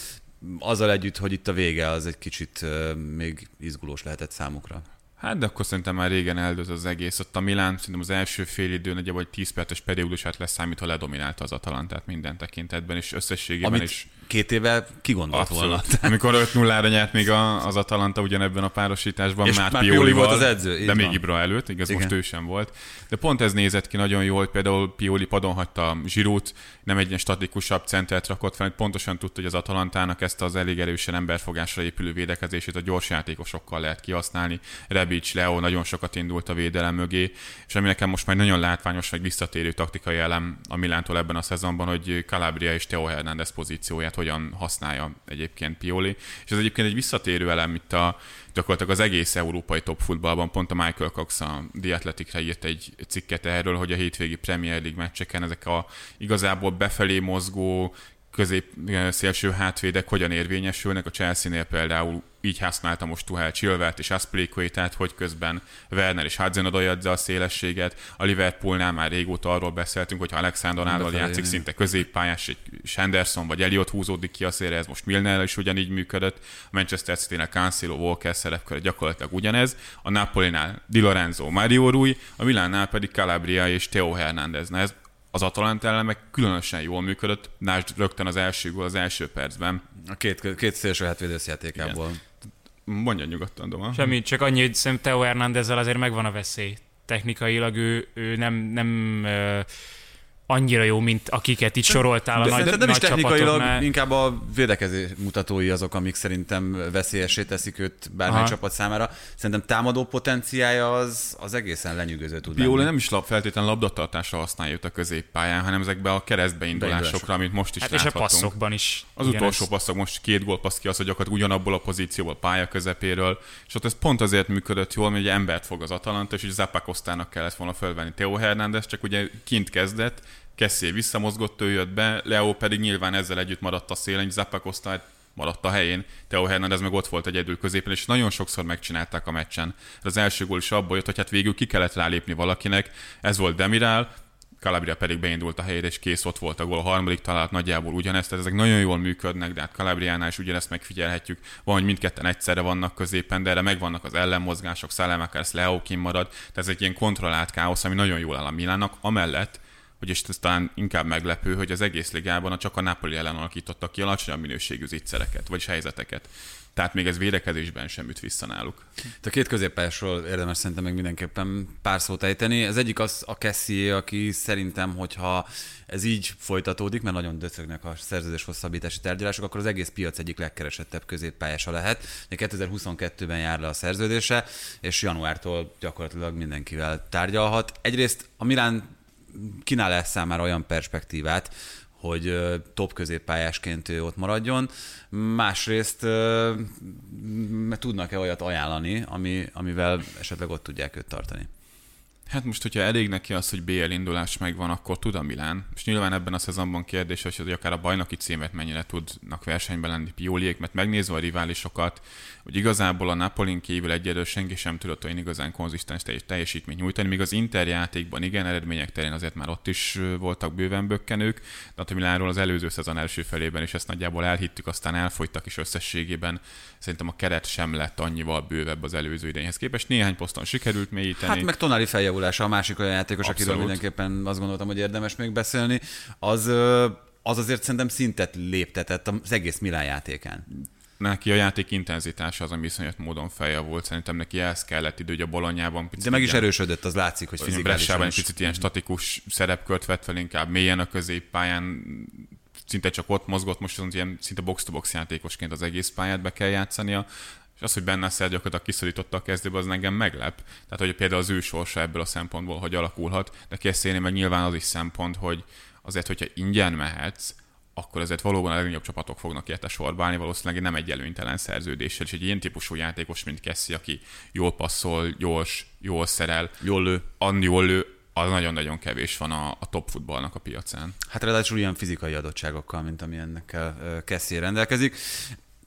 azzal együtt, hogy itt a vége az egy kicsit még izgulós lehetett számukra. Hát, de akkor szerintem már régen eldőlt az egész. Ott a Milán szerintem az első fél idő nagyjából egy tíz perces periódusát leszámítva ledominálta az Atalantát minden tekintetben, és összességében Amit is... két éve kigondolt volna. Amikor öt nullára nyert még a, az Atalanta ugyanebben a párosításban, és már, már Pioli volt az edző. De van. még Ibra előtt, igaz, igen. Most ő sem volt. De pont ez nézett ki nagyon jól, hogy például Pioli padon hagyta Giroud, nem egy ilyen statikusabb centert rakott fel, pontosan tudta, hogy az Atalantának ezt az elég erősen emberfogásra épülő védekezését a gyors játékosokkal lehet kihasználni. Rebic, Leo nagyon sokat indult a védelem mögé, és ami nekem most már nagyon látványos, vagy visszatérő taktikai elem a Milántól ebben a szezonban, hogy Calabria és Theo Hernández pozícióját hogyan használja egyébként Pioli. És ez egyébként egy visszatérő elem itt a gyakorlatilag az egész európai top futballban. Pont a Michael Cox a The Athletic-re írt egy cikket erről, hogy a hétvégi Premier League meccseken ezek a igazából befelé mozgó közép szélső hátvédek hogyan érvényesülnek. A Chelsea-nél például így használta most Tuchel Chilwellt és Azpilicuétát, hogy közben Werner és Hudson-Odoi adja a szélességet. A Liverpoolnál már régóta arról beszéltünk, hogy ha Alexander Arnold játszik szinte középpályás, egy Henderson vagy Elliot húzódik ki a szélre, ez most Milnerrel is ugyanígy működött. A Manchester City-nél Cancelo, Walker szerepkör gyakorlatilag ugyanez. A Napolinál Di Lorenzo, Mario Rui, a Milánnál pedig Calabria és Theo Hernández. Na ez az Atalanta ellen meg különösen jól működött, lásd rögtön az első gól az első percben. A két, két szélső hátvédős játékából. Mondja nyugodtan, Doma. Semmi, csak annyi, hogy szerintem Theo Hernándezzel azért megvan a veszély. Technikailag ő, ő nem, nem uh, annyira jó, mint akiket itt soroltál a de nagy, nem nagy is technikailag, csapatoknál. inkább a védekezés mutatói azok, amik szerintem veszélyessé teszik őt bármely Aha. csapat számára. Szerintem támadó potenciája az, az egészen lenyűgöző tud lenni. Pioli nem is lab, feltétlenül labdatartásra használja őt a középpályán, hanem ezekbe a keresztbeindulásokra, amit most is hát láthatunk. És a passzokban is. Az igen, utolsó ez... passzok most két gólpassz ki az, hogy gyakorlatilag ugyanabból a pozícióból, pálya közepéről, és ott ez pont azért működött jól, mert ugye embert fog az Atalanta, és így Zappacosztának kellett volna fölvenni Theo Hernández, csak ugye kint kezdett, Kessé visszamozgott, ő jött be, Leo pedig nyilván ezzel együtt maradt a szélen, Zappacosta maradt a helyén, Theo Hernández meg ott volt egyedül középen, és nagyon sokszor megcsinálták a meccsen. Az első gól is abból jött, hogy hát végül ki kellett rálépni valakinek, ez volt Demiral, Calabria pedig beindult a helyére, és kész, ott volt a gól. A harmadik találat nagyjából ugyanezt, tehát ezek nagyon jól működnek, de hát Calabriánál is ugyanezt megfigyelhetjük. Van, hogy mindketten egyszerre vannak középen, de erre megvannak az ellenmozgások, Saelemaekers, Leo kimarad, tehát ez egy ilyen kontrollált káosz, ami nagyon jól áll a Milánnak, amellett, hogy és ez talán inkább meglepő, hogy az egész ligában csak a Napoli ellen alakítottak ki alacsonyabb minőségű zicsereket, vagy helyzeteket. Tehát még ez védekezésben sem üt vissza náluk. A két középpályásról érdemes szerintem meg mindenképpen pár szót ejteni. Az egyik az a Kessié, aki szerintem, hogyha ez így folytatódik, mert nagyon döcögnek a szerződés hosszabbítási tárgyalások, akkor az egész piac egyik legkeresettebb középpályása lehet. kétezer-huszonkettőben jár le a szerződése, és januártól gyakorlatilag mindenkivel tárgyalhat. Egyrészt a Milán kínál-e számára olyan perspektívát, hogy top középpályásként ő ott maradjon. Másrészt tudnak-e olyat ajánlani, ami, amivel esetleg ott tudják őt tartani? Hát most, hogyha elég neki az, hogy bé el indulás megvan, akkor tud a Milán. És nyilván ebben a szezonban kérdés, hogy akár a bajnoki címet mennyire tudnak versenyben lenni Pioliék, mert megnézve a riválisokat, hogy igazából a Napolin kívül egyelőre senki sem tudott olyan igazán konzisztens teljesítményt nyújtani, míg az Inter játékban igen, eredmények terén azért már ott is voltak bőven bökkenők, de a Milánról az előző szezon első felében is ezt nagyjából elhittük, aztán elfogytak is összességében. Szerintem a keret sem lett annyival bővebb az előző idényhez képest. Néhány poszton sikerült mélyíteni. Hát meg Tonali feljavulása, a másik olyan játékos, Abszolút. Akiről mindenképpen azt gondoltam, hogy érdemes még beszélni, az, az azért szerintem szintet léptetett az egész Milán játékán. Neki a játék intenzitása az, ami iszonyat módon feljavult. Szerintem neki ehhez kellett idő, hogy a Bolonyában picit... De meg is erősödött, az látszik, hogy fizikálisan egy picit ilyen statikus szerepkört vett fel, inkább mélyen a középpályán, szinte csak ott mozgott, most az ilyen szinte box-to-box játékosként az egész pályát be kell játszania. És az, hogy benne Szer gyakorlatilag kiszorította a kezdőbe, az engem meglep. Tehát, hogy például az ő sorsa ebből a szempontból, hogy alakulhat, de Kessiénél meg nyilván az is szempont, hogy azért, hogyha ingyen mehetsz, akkor azért valóban a legnagyobb csapatok fognak érte sorba állni, valószínűleg nem egy előnytelen szerződéssel, és egy ilyen típusú játékos, mint Kessie, aki jól passzol, gyors, jól szerel, jól lő, annyi jól lő, az nagyon-nagyon kevés van a, a top futballnak a piacán. Hát ráadásul ilyen fizikai adottságokkal, mint ami ennek Kessie rendelkezik.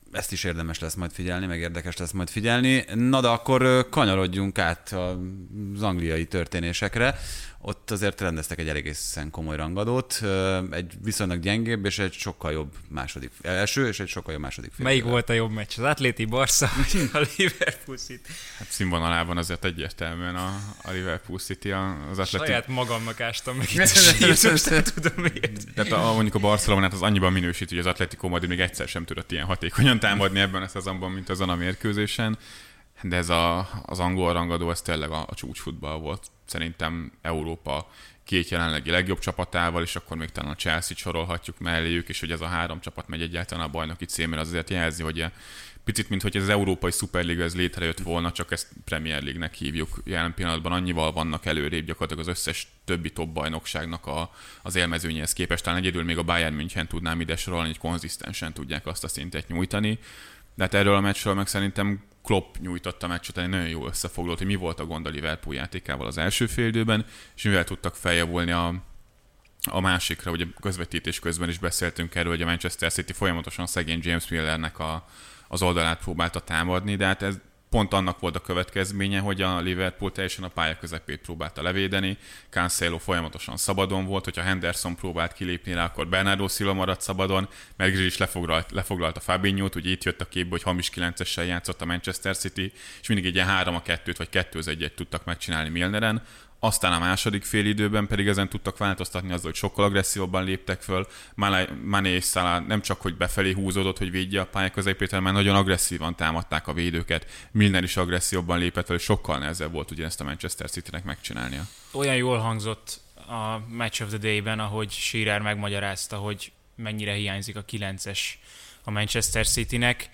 ezt is érdemes lesz majd figyelni, meg érdekes lesz majd figyelni. Na de akkor kanyarodjunk át az angliai történésekre. Ott azért rendeztek egy egészen komoly rangadót, egy viszonylag gyengébb és egy sokkal jobb második, első és egy sokkal jobb második fél. Melyik volt a jobb meccs? Az Atleti Barca vagy a Liverpool City? Hát színvonalában azért egyértelműen a, a Liverpool City az Atleti... Saját magamnak ástam meg itt a sírt, nem tudom miért. Tehát a, mondjuk a Barcelonát az annyiban minősít, hogy az Atletico Madrid még egyszer sem tudott ilyen hatékonyan támadni ebben a szezonban, mint azon a mérkőzésen. De ez a, az angol rangadó, ez tényleg a, a csúcsfutball volt. Szerintem Európa két jelenlegi legjobb csapatával, és akkor még talán a Chelsea-t sorolhatjuk melléjük, és hogy ez a három csapat megy egyáltalán a bajnoki címre, az azért jelzi, hogy picit, mint hogy ez az Európai Szuperliga ez létrejött volna, csak ezt Premier League-nek hívjuk. Jelen pillanatban annyival vannak előrébb gyakorlatilag az összes többi top bajnokságnak a, az élmezőnyéhez képest. Talán egyedül még a Bayern München tudnám ide sorolni, hogy konzisztensen tudják azt a szintet nyújtani. De hát erről a meccsről meg szerintem Klopp nyújtotta a meccset, egy nagyon jó összefoglalót, hogy mi volt a gond a Liverpool játékával az első félidőben, és mivel tudtak feljavulni a, a másikra. Ugye közvetítés közben is beszéltünk erről, hogy a Manchester City folyamatosan szegény James Millernek a, az oldalát próbálta támadni, de hát ez pont annak volt a következménye, hogy a Liverpool teljesen a pálya közepét próbálta levédeni, Cancelo folyamatosan szabadon volt, hogyha Henderson próbált kilépni rá, akkor Bernardo Silva maradt szabadon, meg is lefoglalt, lefoglalta Fabinho-t, ugye itt jött a képbe, hogy hamis kilencessel játszott a Manchester City, és mindig egy ilyen három a kettőt vagy kettő az egyet tudtak megcsinálni Milneren. Aztán a második fél időben pedig ezen tudtak változtatni azzal, hogy sokkal agresszívabban léptek föl. Mané és Salah nem csak, hogy befelé húzódott, hogy védje a pálya közepét, hanem nagyon agresszívan támadták a védőket. Milner is agresszívabban lépett fel, és sokkal nehezebb volt ugye ezt a Manchester Citynek megcsinálnia. Olyan jól hangzott a Match of the Day-ben, ahogy Shearer megmagyarázta, hogy mennyire hiányzik a kilences a Manchester Citynek,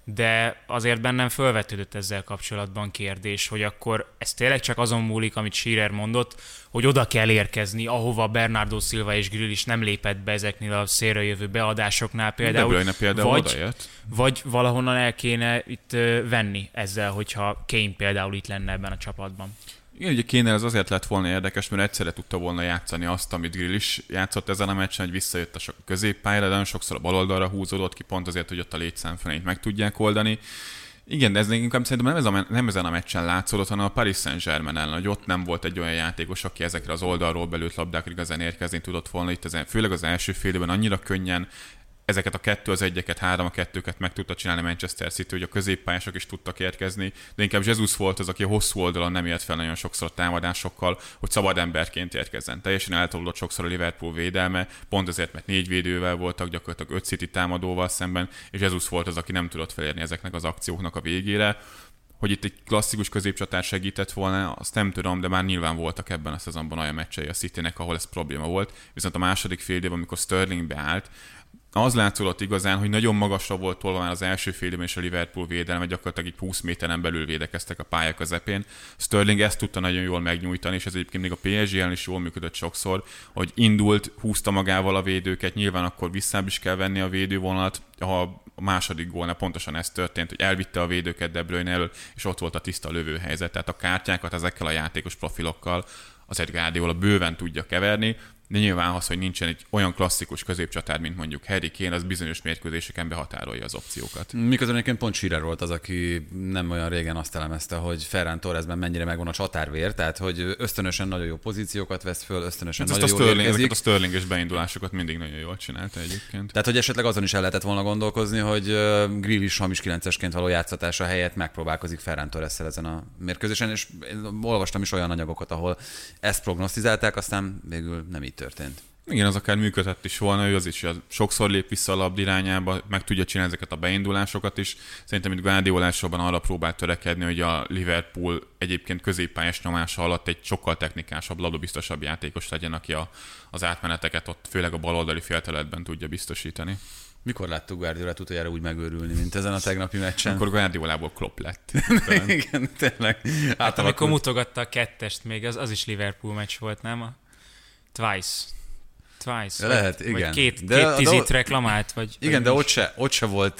de azért bennem felvetődött ezzel kapcsolatban kérdés, hogy akkor ez tényleg csak azon múlik, amit Shearer mondott, hogy oda kell érkezni, ahova Bernardo Silva és Grealish nem lépett be ezeknél a szélre jövő beadásoknál például, például vagy, vagy valahonnan el kéne itt venni ezzel, hogyha Kane például itt lenne ebben a csapatban. Igen, ugye Kane az azért lett volna érdekes, mert egyszerre tudta volna játszani azt, amit Grealish játszott ezen a meccsen, hogy visszajött a középpályára, de nagyon sokszor a baloldalra húzódott ki, pont azért, hogy ott a létszámfelenyt meg tudják oldani. Igen, de ez inkább szerintem nem, ez a, nem ezen a meccsen látszódott, hanem a Paris Saint-Germain ellen, hogy ott nem volt egy olyan játékos, aki ezekre az oldalról belőtt labdákra igazán érkezni tudott volna. Itt az, főleg az első fél időben annyira könnyen ezeket a kettő az egyeket, három a kettőket meg tudta csinálni Manchester City, hogy a középpályások is tudtak érkezni, de inkább Jesus volt az, aki a hosszú oldalon nem ért fel nagyon sokszor a támadásokkal, hogy szabad emberként érkezzen. Teljesen eltolódott sokszor a Liverpool védelme, pont azért, mert négy védővel voltak, gyakorlatilag öt City támadóval szemben, és Jesus volt az, aki nem tudott felérni ezeknek az akcióknak a végére. Hogy itt egy klasszikus középcsatár segített volna, azt nem tudom, de már nyilván voltak ebben a szezonban olyan meccsei a Citynek, ahol ez probléma volt. Viszont a második fél évben, amikor Sterling beállt, az látszódott igazán, hogy nagyon magasra volt tolva már az első fél évben, és a Liverpool védelme gyakorlatilag így húsz méteren belül védekeztek a pálya közepén. Sterling ezt tudta nagyon jól megnyújtani, és ez egyébként még a pé es gé-en is jól működött sokszor, hogy indult, húzta magával a védőket, nyilván akkor visszább is kell venni a védővonalat, ha a második gólnál pontosan ez történt, hogy elvitte a védőket De Bruyne elől, és ott volt a tiszta lövőhelyzet. Tehát a kártyákat ezekkel a játékos profilokkal azért Guardiola bőven tudja keverni, de nyilván az, hogy nincsen egy olyan klasszikus középcsatár, mint mondjuk Harry Kane, az bizonyos mérkőzéseken behatárolja az opciókat. Miközben egyébként pont Shearer volt az, aki nem olyan régen azt elemezte, hogy Ferran Torresben mennyire megvan a csatárvér, tehát hogy ösztönösen nagyon jó pozíciókat vesz föl, ösztönösen hát nagyon jól érkezik. A Sterlinges beindulásokat mindig nagyon jól csinálta egyébként. Tehát, hogy esetleg azon is el lehetett volna gondolkozni, hogy Grealish hamis kilencesként való játszatása helyett megpróbálkozik Ferran Torresszel ezen a mérkőzésen, és olvastam is olyan anyagokat, ahol ezt prognosztizálták, aztán végül nem így történt. Igen, az akár működhet is volna, ő az is az sokszor lép vissza a labd irányába, meg tudja csinálni ezeket a beindulásokat is. Szerintem itt Guardiolásban arra próbált törekedni, hogy a Liverpool egyébként középpályás nyomása alatt egy sokkal technikásabb, labdabiztosabb játékos legyen, aki a, az átmeneteket ott főleg a baloldali félterületben tudja biztosítani. Mikor láttuk Guardiolát utoljára úgy megőrülni, mint ezen a tegnapi meccsen? Akkor Guardiolából Klopp lett. Igen, tényleg. Hát amikor mutogatta a kettest még, az, az is Liverpool meccs volt, nem? A Twice. Twice. Lehet, vagy, igen. Vagy két, de, két tízit reklamált, vagy... Igen, vagy de ott se, ott se volt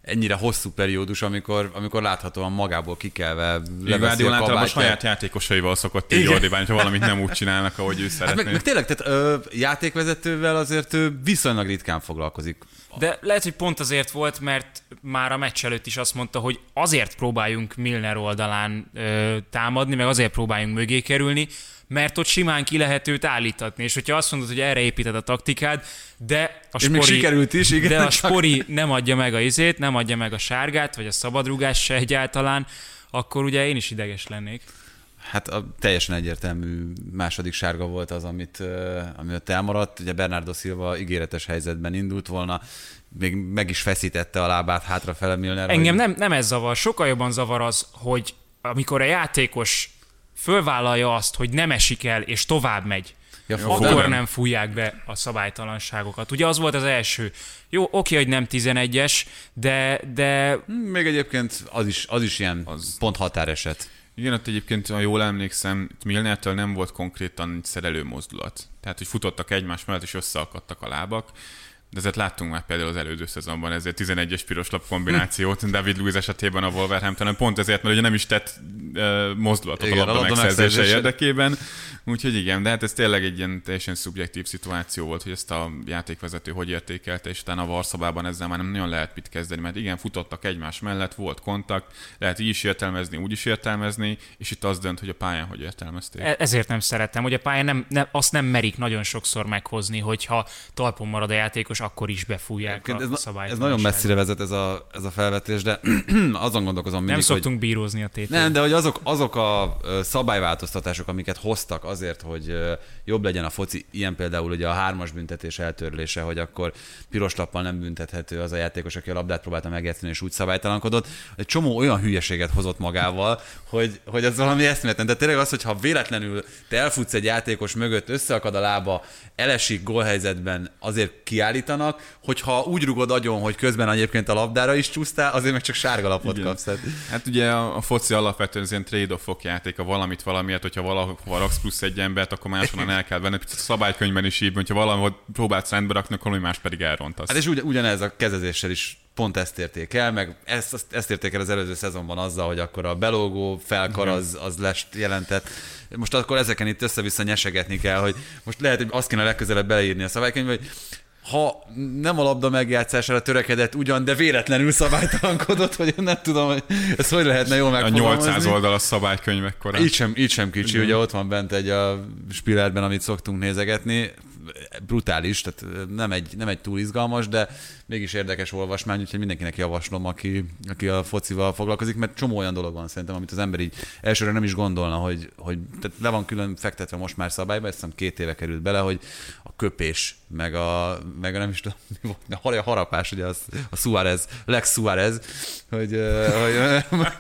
ennyire hosszú periódus, amikor, amikor láthatóan magából kikelve leveszi a kabátját. A saját játékosaival szokott így ordibálni, ha valamit nem úgy csinálnak, ahogy ő szeretné. Hát meg, meg tényleg, tehát ö, játékvezetővel azért ő viszonylag ritkán foglalkozik. De lehet, hogy pont azért volt, mert már a meccs előtt is azt mondta, hogy azért próbáljunk Milner oldalán ö, támadni, meg azért próbáljunk mögé kerülni, mert ott simán ki lehet őt állítatni. És hogyha azt mondod, hogy erre építed a taktikád, de a spori, sikerült is, igen, de a spori nem adja meg a izét, nem adja meg a sárgát, vagy a szabadrugás se egyáltalán, akkor ugye én is ideges lennék. Hát a teljesen egyértelmű második sárga volt az, amit, ami ott elmaradt. Ugye Bernardo Silva ígéretes helyzetben indult volna, még meg is feszítette a lábát hátrafele Milner. Engem hogy... nem, nem ez zavar, sokkal jobban zavar az, hogy amikor a játékos fölvállalja azt, hogy nem esik el és tovább megy, ja, akkor nem. nem fújják be a szabálytalanságokat. Ugye az volt az első. Jó, oké, hogy nem tizenegyes, de... de... Még egyébként az is, az is ilyen az... pont határeset. Igen, ott egyébként, ha jól emlékszem, Milnertől nem volt konkrétan egy szerelő mozdulat. Tehát, hogy futottak egymás mellett, és összeakadtak a lábak. De ezért láttunk már például az előző szezonban ezért tizenegyes piros lap kombinációt David Luiz esetében a Wolverhampton, pont ezért, mert ugye nem is tett uh, mozdulatot igen, a labda megszerzése érdekében. Úgyhogy igen, de hát ez tényleg egy ilyen teljesen szubjektív szituáció volt, hogy ezt a játékvezető hogy értékelte, és utána a Varszabában ezzel már nem nagyon lehet mit kezdeni, mert igen, futottak egymás mellett, volt kontakt, lehet így is értelmezni, úgy is értelmezni, és itt az dönt, hogy a pályán hogy értelmezték. Ezért nem szeretem, hogy a pályán nem, nem, azt nem merik nagyon sokszor meghozni, hogyha talpon marad a játékos, akkor is befújják a, ez, a szabályt. Ez nagyon messzire vezet ez a, ez a felvetés, de azon gondolkozom mindig, nem szoktunk hogy... bírózni a tétől. Nem, de hogy azok, azok a szabályváltoztatások, amiket hoztak azért, hogy jobb legyen a foci, ilyen például ugye a hármas büntetés eltörlése, hogy akkor piros lappal nem büntethető az a játékos, aki a labdát próbálta megjátszani és úgy szabálytalankodott. Egy csomó olyan hülyeséget hozott magával, hogy, hogy ez valami eszméletlen. De tényleg az, hogyha véletlenül te elfutsz egy játékos mögött, összeakad a lába, elesik gólhelyzetben, azért kiállítanak, hogyha úgy rugod agyon, hogy közben egyébként a labdára is csúsztál, azért meg csak sárga lapot kapsz. Hát ugye a, a foci alapvetően az ilyen trade-offok játéka, valamit valamiért, hogyha valahova raksz plusz egy embert, akkor máshonnan el kell venni. A szabálykönyvben is így, hogyha valahol próbálsz rendbe rakni, akkor mi más pedig elrontasz. Hát és ugy, ugyanez a kezezéssel is pont ezt érték el, meg ezt, ezt érték el az előző szezonban azzal, hogy akkor a belógó felkar az, az lest jelentett. Most akkor ezeken itt össze-vissza nyesegetni kell, hogy most lehet, hogy azt kéne legközelebb beleírni a szabálykönyvbe, hogy ha nem a labda megjátszására törekedett ugyan, de véletlenül szabálytalankodott, hogy nem tudom, hogy ezt hogy lehetne jól megfogalmazni. A nyolcszáz oldalas szabálykönyv ekkora. Így sem, így sem kicsi, ugye ott van bent egy a Spillerben, amit szoktunk nézegetni. Brutális, tehát nem egy, nem egy túl izgalmas, de mégis érdekes olvasmány, úgyhogy mindenkinek javaslom, aki, aki a focival foglalkozik, mert csomó olyan dolog van szerintem, amit az ember így elsőre nem is gondolna, hogy, hogy tehát le van külön fektetve most már szabályba, ezt hiszem két éve került bele, hogy a köpés, meg a, meg a nem is tudom, a harapás, ugye az, a Suárez, Lex Suárez, hogy, hogy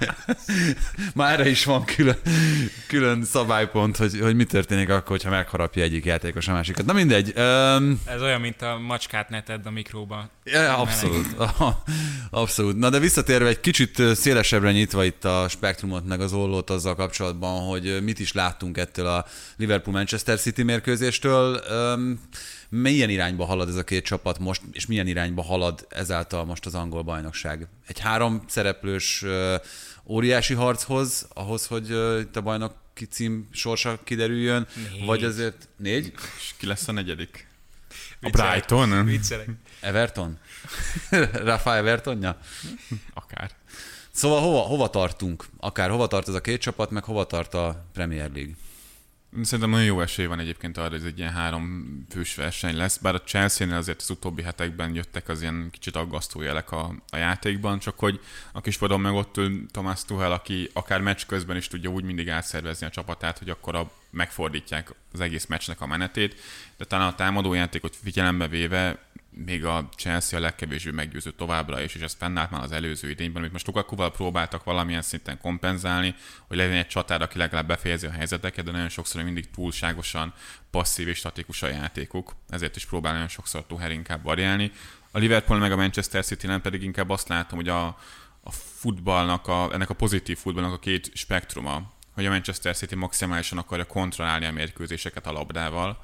már erre is van külön, külön szabálypont, hogy, hogy mi történik akkor, hogyha megharapja egyik játékos a másikat. Na mindegy. Um, Ez olyan, mint a macskát ne tedd a mikróba. Ja, abszolút. Abszolút. Na de visszatérve egy kicsit szélesebbre nyitva itt a spektrumot meg az ollót azzal kapcsolatban, hogy mit is láttunk ettől a Liverpool-Manchester City mérkőzéstől. Um, milyen irányba halad ez a két csapat most, és milyen irányba halad ezáltal most az angol bajnokság? Egy három szereplős uh, óriási harchoz, ahhoz, hogy uh, itt a bajnoki cím sorsa kiderüljön, négy. Vagy azért négy? És ki lesz a negyedik? A Brighton? Viccelek. Everton? Rafa Evertonja? Akár. Szóval hova, hova tartunk? Akár hova tart ez a két csapat, meg hova tart a Premier League? Szerintem nagyon jó esély van egyébként arra, hogy ez egy ilyen három fős verseny lesz, bár a Chelsea-nél azért az utóbbi hetekben jöttek az ilyen kicsit aggasztó jelek a, a játékban, csak hogy a kispadon meg ott ül Thomas Tuchel, aki akár meccs közben is tudja úgy mindig átszervezni a csapatát, hogy akkor a, megfordítják az egész meccsnek a menetét, de talán a támadójátékot figyelembe véve még a Chelsea a legkevésbé meggyőző továbbra is, és ez fennállt már az előző idényben, amit most Lukakuval próbáltak valamilyen szinten kompenzálni, hogy legyen egy csatár, aki legalább befejezi a helyzeteket, de nagyon sokszor mindig túlságosan passzív és statikus a játékuk, ezért is próbál nagyon sokszor Tuchel inkább variálni. A Liverpool meg a Manchester City-nen pedig inkább azt látom, hogy a, a futballnak, a, ennek a pozitív futballnak a két spektruma, hogy a Manchester City maximálisan akarja kontrollálni a mérkőzéseket a labdával,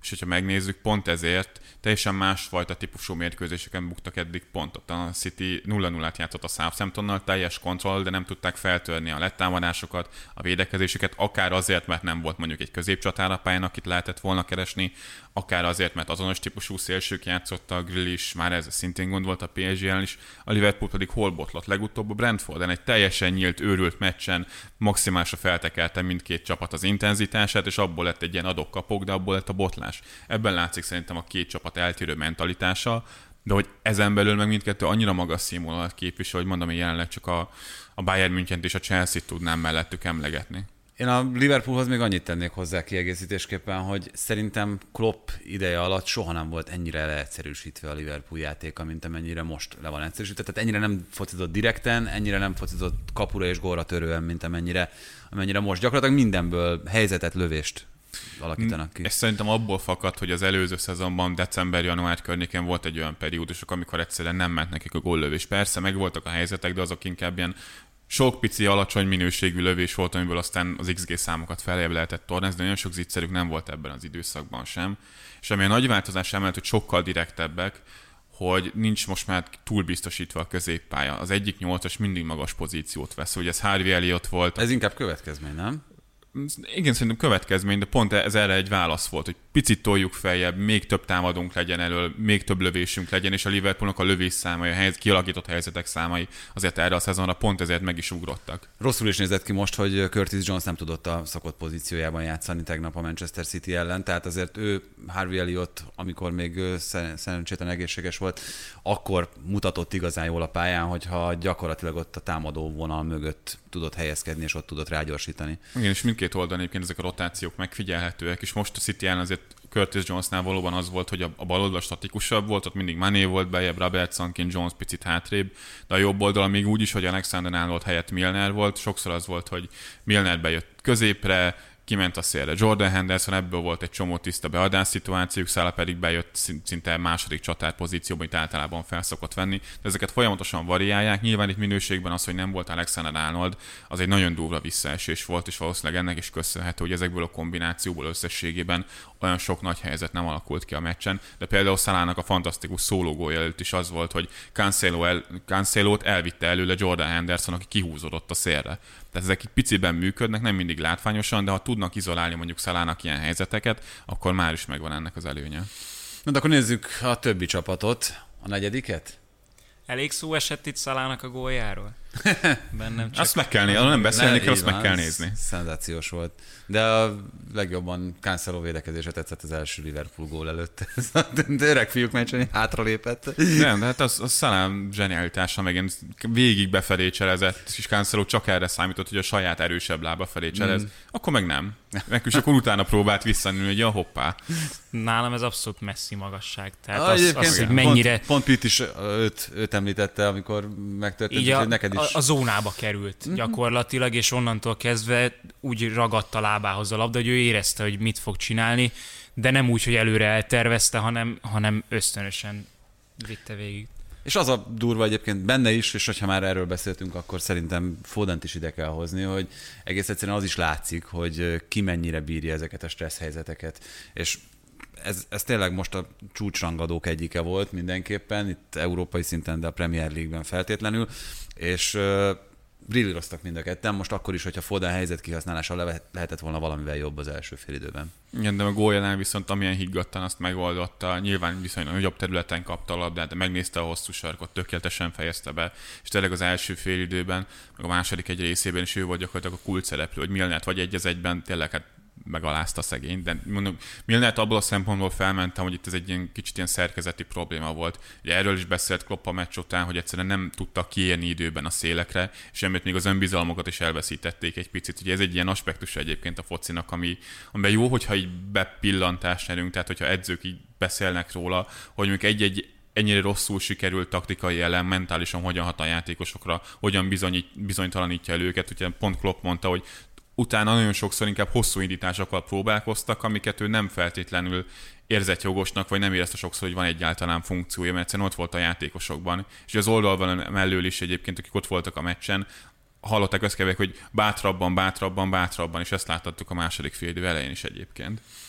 és hogyha megnézzük, pont ezért teljesen másfajta típusú mérkőzéseken buktak eddig pontot. A City nulla nullát játszott a Southamptonnal, teljes kontroll, de nem tudták feltörni a lettámadásokat, a védekezéseket, akár azért, mert nem volt mondjuk egy középcsatár a pályán, akit lehetett volna keresni, akár azért, mert azonos típusú szélsők játszottak, Grealish, már ez szintén gond volt a pé es gé ellen is, a Liverpool pedig hol botlott legutóbb a Brentforden, egy teljesen nyílt, őrült meccsen maximálisra feltekelte mindkét csapat az intenzitását, és abból lett egy ilyen adok-kapok, de abból lett a botlás. Ebben látszik szerintem a két csapat eltérő mentalitása, de hogy ezen belül meg mindkettő annyira magas színvonalat képvisel, hogy mondom, hogy jelenleg csak a, a Bayern Münchent és a Chelsea-t tudnám mellettük emlegetni. Én a Liverpoolhoz még annyit tennék hozzá kiegészítésképpen, hogy szerintem Klopp ideje alatt soha nem volt ennyire leegyszerűsítve a Liverpool játéka, mint amennyire most le van egyszerűsítve. Tehát ennyire nem focizott direkten, ennyire nem focizott kapura és gólra törően, mint amennyire, amennyire most. Gyakorlatilag mindenből helyzetet, lövést alakítanak ki. És szerintem abból fakad, hogy az előző szezonban december-január környékén volt egy olyan periódusok, amikor egyszerűen nem ment nekik a góllövés. Persze megvoltak a helyzetek, de azok inkább ilyen sok pici, alacsony minőségű lövés volt, amiből aztán az iksz gé számokat feljebb lehetett tornázni, de nagyon sok zicserük nem volt ebben az időszakban sem. És ami a nagy változás emellett, hogy sokkal direktebbek, hogy nincs most már túl biztosítva a középpálya. Az egyik nyolcas mindig magas pozíciót vesz, hogy ez Harvey Elliott volt. Ez inkább következmény, nem? Igen, szerintem következmény, de pont ez erre egy válasz volt, hogy picit toljuk feljebb, még több támadónk legyen elől, még több lövésünk legyen, és a Liverpoolnak a lövés számai, a helyz, kialakított helyzetek számai azért erre a szezonra pont ezért meg is ugrottak. Rosszul is nézett ki most, hogy Curtis Jones nem tudott a szokott pozíciójában játszani tegnap a Manchester City ellen, tehát azért ő, Harvey Elliott, amikor még szerencsétlen egészséges volt, akkor mutatott igazán jól a pályán, hogyha gyakorlatilag ott a támadó vonal mögött tudott helyezkedni, és ott tudott rágyorsítani. Igen, és mindkét oldalon egyébként ezek a rotációk megfigyelhetőek, és most a City ellen azért Curtis Jonesnál valóban az volt, hogy a bal oldal statikusabb volt, ott mindig Mané volt bejebb, Robertsonként, Jones picit hátrébb, de a jobb oldalon még úgy is, hogy Alexander-Arnold helyett Milner volt, sokszor az volt, hogy Milner bejött középre, kiment a szélre Jordan Henderson, ebből volt egy csomó tiszta beadás szituációk, Salah pedig bejött szinte második csatár pozícióban, itt általában felszokott venni, de ezeket folyamatosan variálják. Nyilván itt minőségben az, hogy nem volt Alexander-Arnold, az egy nagyon durva visszaesés volt, és valószínűleg ennek is köszönhető, hogy ezekből a kombinációból összességében olyan sok nagy helyzet nem alakult ki a meccsen, de például Salahnak a fantasztikus szólógólja előtt is az volt, hogy Cancelo el, Cancelót elvitte előle Jordan Henderson, aki kihúzódott a szélre. Tehát ezek egy piciben működnek, nem mindig látványosan, de ha tudnak izolálni mondjuk Salahnak ilyen helyzeteket, akkor már is megvan ennek az előnye. Na, de akkor nézzük a többi csapatot, a negyediket. Elég szó esett itt Salahnak a góljáról? Bennem csak... Azt meg kell nézni, nem beszélni kell, azt meg kell nézni. Szenzációs volt. De a legjobban Cancelo védekezése tetszett az első Liverpool gól előtt. De öreg fiúk meccsen hátralépett. Nem, de hát az, az Salah zsenialitása, meg én végig befelé cselezett, és Cancelo csak erre számított, hogy a saját erősebb lába felé cselez. Mm. Akkor meg nem. Meg is akkor utána próbált visszanülni, hogy ja, hoppá. Nálam ez abszolút messzi magasság. Tehát ah, az, az, hogy mennyire... Pont, pont Pitt is őt, őt említette, amikor megtörtént, így a, hogy neked is... A, a zónába került mm-hmm. gyakorlatilag, és onnantól kezdve úgy ragadt a lábához a labda, hogy ő érezte, hogy mit fog csinálni, de nem úgy, hogy előre eltervezte, hanem, hanem ösztönösen vitte végig. És az a durva egyébként benne is, és hogyha már erről beszéltünk, akkor szerintem Fodent is ide kell hozni, hogy egész egyszerűen az is látszik, hogy ki mennyire bírja ezeket a stressz helyzeteket. És ez, ez tényleg most a csúcsrangadók egyike volt mindenképpen, itt európai szinten, de a Premier League-ben feltétlenül, és uh, brillíroztak mind a ketten, most akkor is, hogyha Foden helyzet kihasználása le- lehetett volna valamivel jobb az első félidőben. Igen, de a góljánál viszont amilyen higgadtan azt megoldotta, nyilván viszonylag nagyobb területen kapta a labdát, de megnézte a hosszú sarkot, tökéletesen fejezte be, és tényleg az első félidőben, meg a második egy részében is ő volt gyakorlatilag a kult szereplő, hogy Milnert vagy egy az egyben tényleg hát megalázta szegény, de mondom, Milnert abból a szempontból felmentem, hogy itt ez egy ilyen kicsit ilyen szerkezeti probléma volt. Ugye erről is beszélt Klopp a meccs után, hogy egyszerűen nem tudtak kiérni időben a szélekre, és emiatt még az önbizalmukat is elveszítették egy picit. Ugye ez egy ilyen aspektus egyébként a focinak, ami, amiben jó, hogyha így bepillantást nyerünk, tehát hogyha edzők így beszélnek róla, hogy mondjuk egy-egy ennyire rosszul sikerült taktikai elem, mentálisan hogyan hat a játékosokra, hogyan bizonyít, bizonytalanítja el őket. Ugye pont Klopp mondta, hogy utána nagyon sokszor inkább hosszú indításokkal próbálkoztak, amiket ő nem feltétlenül érzett jogosnak, vagy nem érezte sokszor, hogy van egyáltalán funkciója, mert egyszerűen ott volt a játékosokban. És az oldalban mellől is egyébként, akik ott voltak a meccsen, hallották azt kevésbé, hogy bátrabban, bátrabban, bátrabban, és ezt láthattuk a második félidő elején is egyébként.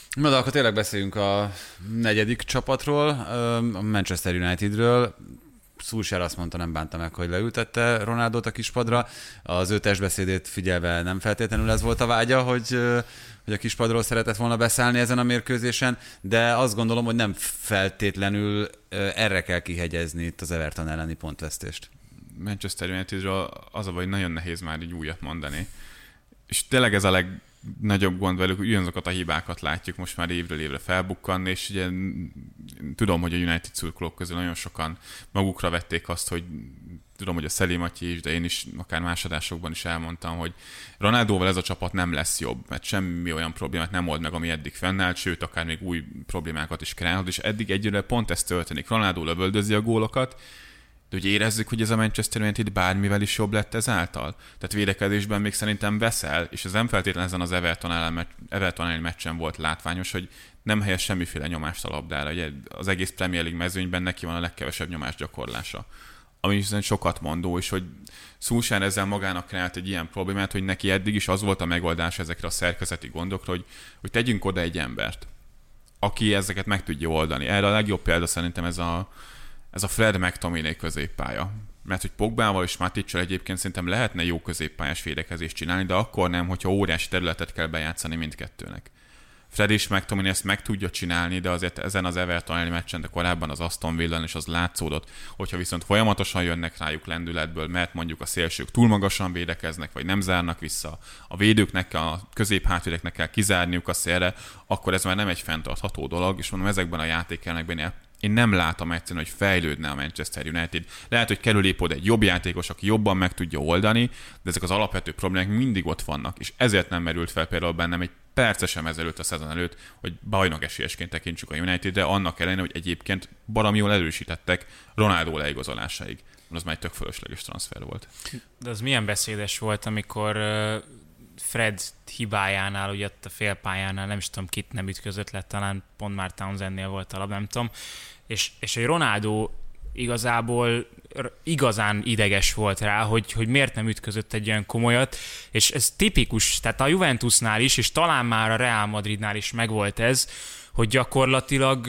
Na, de akkor tényleg beszéljünk a negyedik csapatról, a Manchester Unitedről. Solskjaer azt mondta, nem bánta meg, hogy leültette Ronaldot a kispadra. Az ő testbeszédét figyelve nem feltétlenül ez volt a vágya, hogy, hogy a kispadról szeretett volna beszállni ezen a mérkőzésen, de azt gondolom, hogy nem feltétlenül erre kell kihegyezni itt az Everton elleni pontvesztést. Manchester Unitedről az a baj, hogy nagyon nehéz már így újat mondani. És tényleg ez a legnagyobb gond velük, hogy ugyanazokat a hibákat látjuk most már évről évre felbukkanni, és ugye tudom, hogy a United szurkolók közül nagyon sokan magukra vették azt, hogy tudom, hogy a Szeli Matyi is, de én is akár más adásokban is elmondtam, hogy Ronaldóval ez a csapat nem lesz jobb, mert semmi olyan problémát nem old meg, ami eddig fennállt, sőt, akár még új problémákat is kreálhat, és eddig egyre pont ez történik. Ronaldo lövöldözi a gólokat, de hogy érezzük, hogy ez a Manchester United bármivel is jobb lett ezáltal? Tehát védekezésben még szerintem veszel, és ez nem feltétlenül ezen az Everton ellen, Everton ellen meccsen volt látványos, hogy nem helyez semmiféle nyomást a labdára. Ugye az egész Premier League mezőnyben neki van a legkevesebb nyomás gyakorlása. Ami viszont sokat mondó, és hogy Solskjaer ezzel magának kreált egy ilyen problémát, hogy neki eddig is az volt a megoldás ezekre a szerkezeti gondokra, hogy, hogy tegyünk oda egy embert, aki ezeket meg tudja oldani. Erre a legjobb példa szerintem ez a Ez a Fred McTominay középpálya. Mert hogy Pogbával és Maticsal egyébként szerintem lehetne jó középpályás védekezést csinálni, de akkor nem, hogyha óriási területet kell bejátszani mindkettőnek. Fred és McTominay ezt meg tudja csinálni, de azért ezen az Everton elleni meccsen, de korábban az Aston Villan is az látszódott, hogyha viszont folyamatosan jönnek rájuk lendületből, mert mondjuk a szélsők túl magasan védekeznek, vagy nem zárnak vissza, a védőknek, a középhátvédeknek kell kizárniuk a szélre, akkor ez már nem egy fenntartható dolog, és mondom, ezekben a játékelnekben én nem látom egyszerűen, hogy fejlődne a Manchester United. Lehet, hogy kerül épp oda egy jobb játékos, aki jobban meg tudja oldani, de ezek az alapvető problémák mindig ott vannak, és ezért nem merült fel például bennem egy percesem ezelőtt a szezon előtt, hogy bajnok esélyesként tekintsük a Unitedre, annak ellenére, hogy egyébként baromi jól erősítettek Ronaldo leigazolásáig. Az már egy tök fölösleges transfer volt. De az milyen beszédes volt, amikor Fred hibájánál, ugye ott a félpályánál, nem is tudom, kit nem ütközött le, talán pont már Townsendnél volt a lab, nem tudom, és, és egy Ronaldo igazából igazán ideges volt rá, hogy, hogy miért nem ütközött egy olyan komolyat, és ez tipikus, tehát a Juventusnál is, és talán már a Real Madridnál is megvolt ez, hogy gyakorlatilag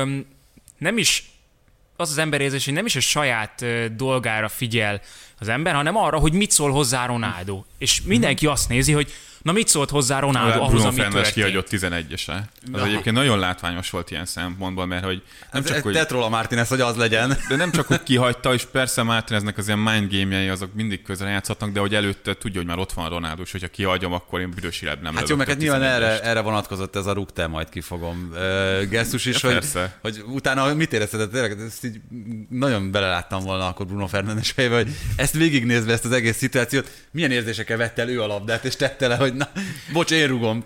nem is az az emberérzés, hogy nem is a saját dolgára figyel az ember, hanem arra, hogy mit szól hozzá Ronaldo. És mindenki azt nézi, hogy na mit szólt hozzá Ronaldo ahhoz, Bruno amit Fernandes történt. kihagyott tizenegyese. Az ja. Egyébként nagyon látványos volt ilyen szempontból, mert hogy nem ez csak, hogy... Tett róla Martinez, hogy az legyen. De nem csak, hogy kihagyta, és persze Martineznek az ilyen mind game-jei azok mindig közre játszhatnak, de hogy előtte tudja, hogy már ott van Ronaldo, és hogyha kihagyom, akkor én büdös élet nem hát jó, meg hát nyilván erre, erre vonatkozott ez a rúgte, majd kifogom uh, gesztus is, ja, hogy, hogy utána mit érezted, tényleg ezt így nagyon beleláttam volna akkor Bruno Fernandes fejbe, hogy ezt végignézve ezt az egész szituációt, milyen érzésekkel vette el ő a labdát, és tette le, hogy na, bocs, én rugom.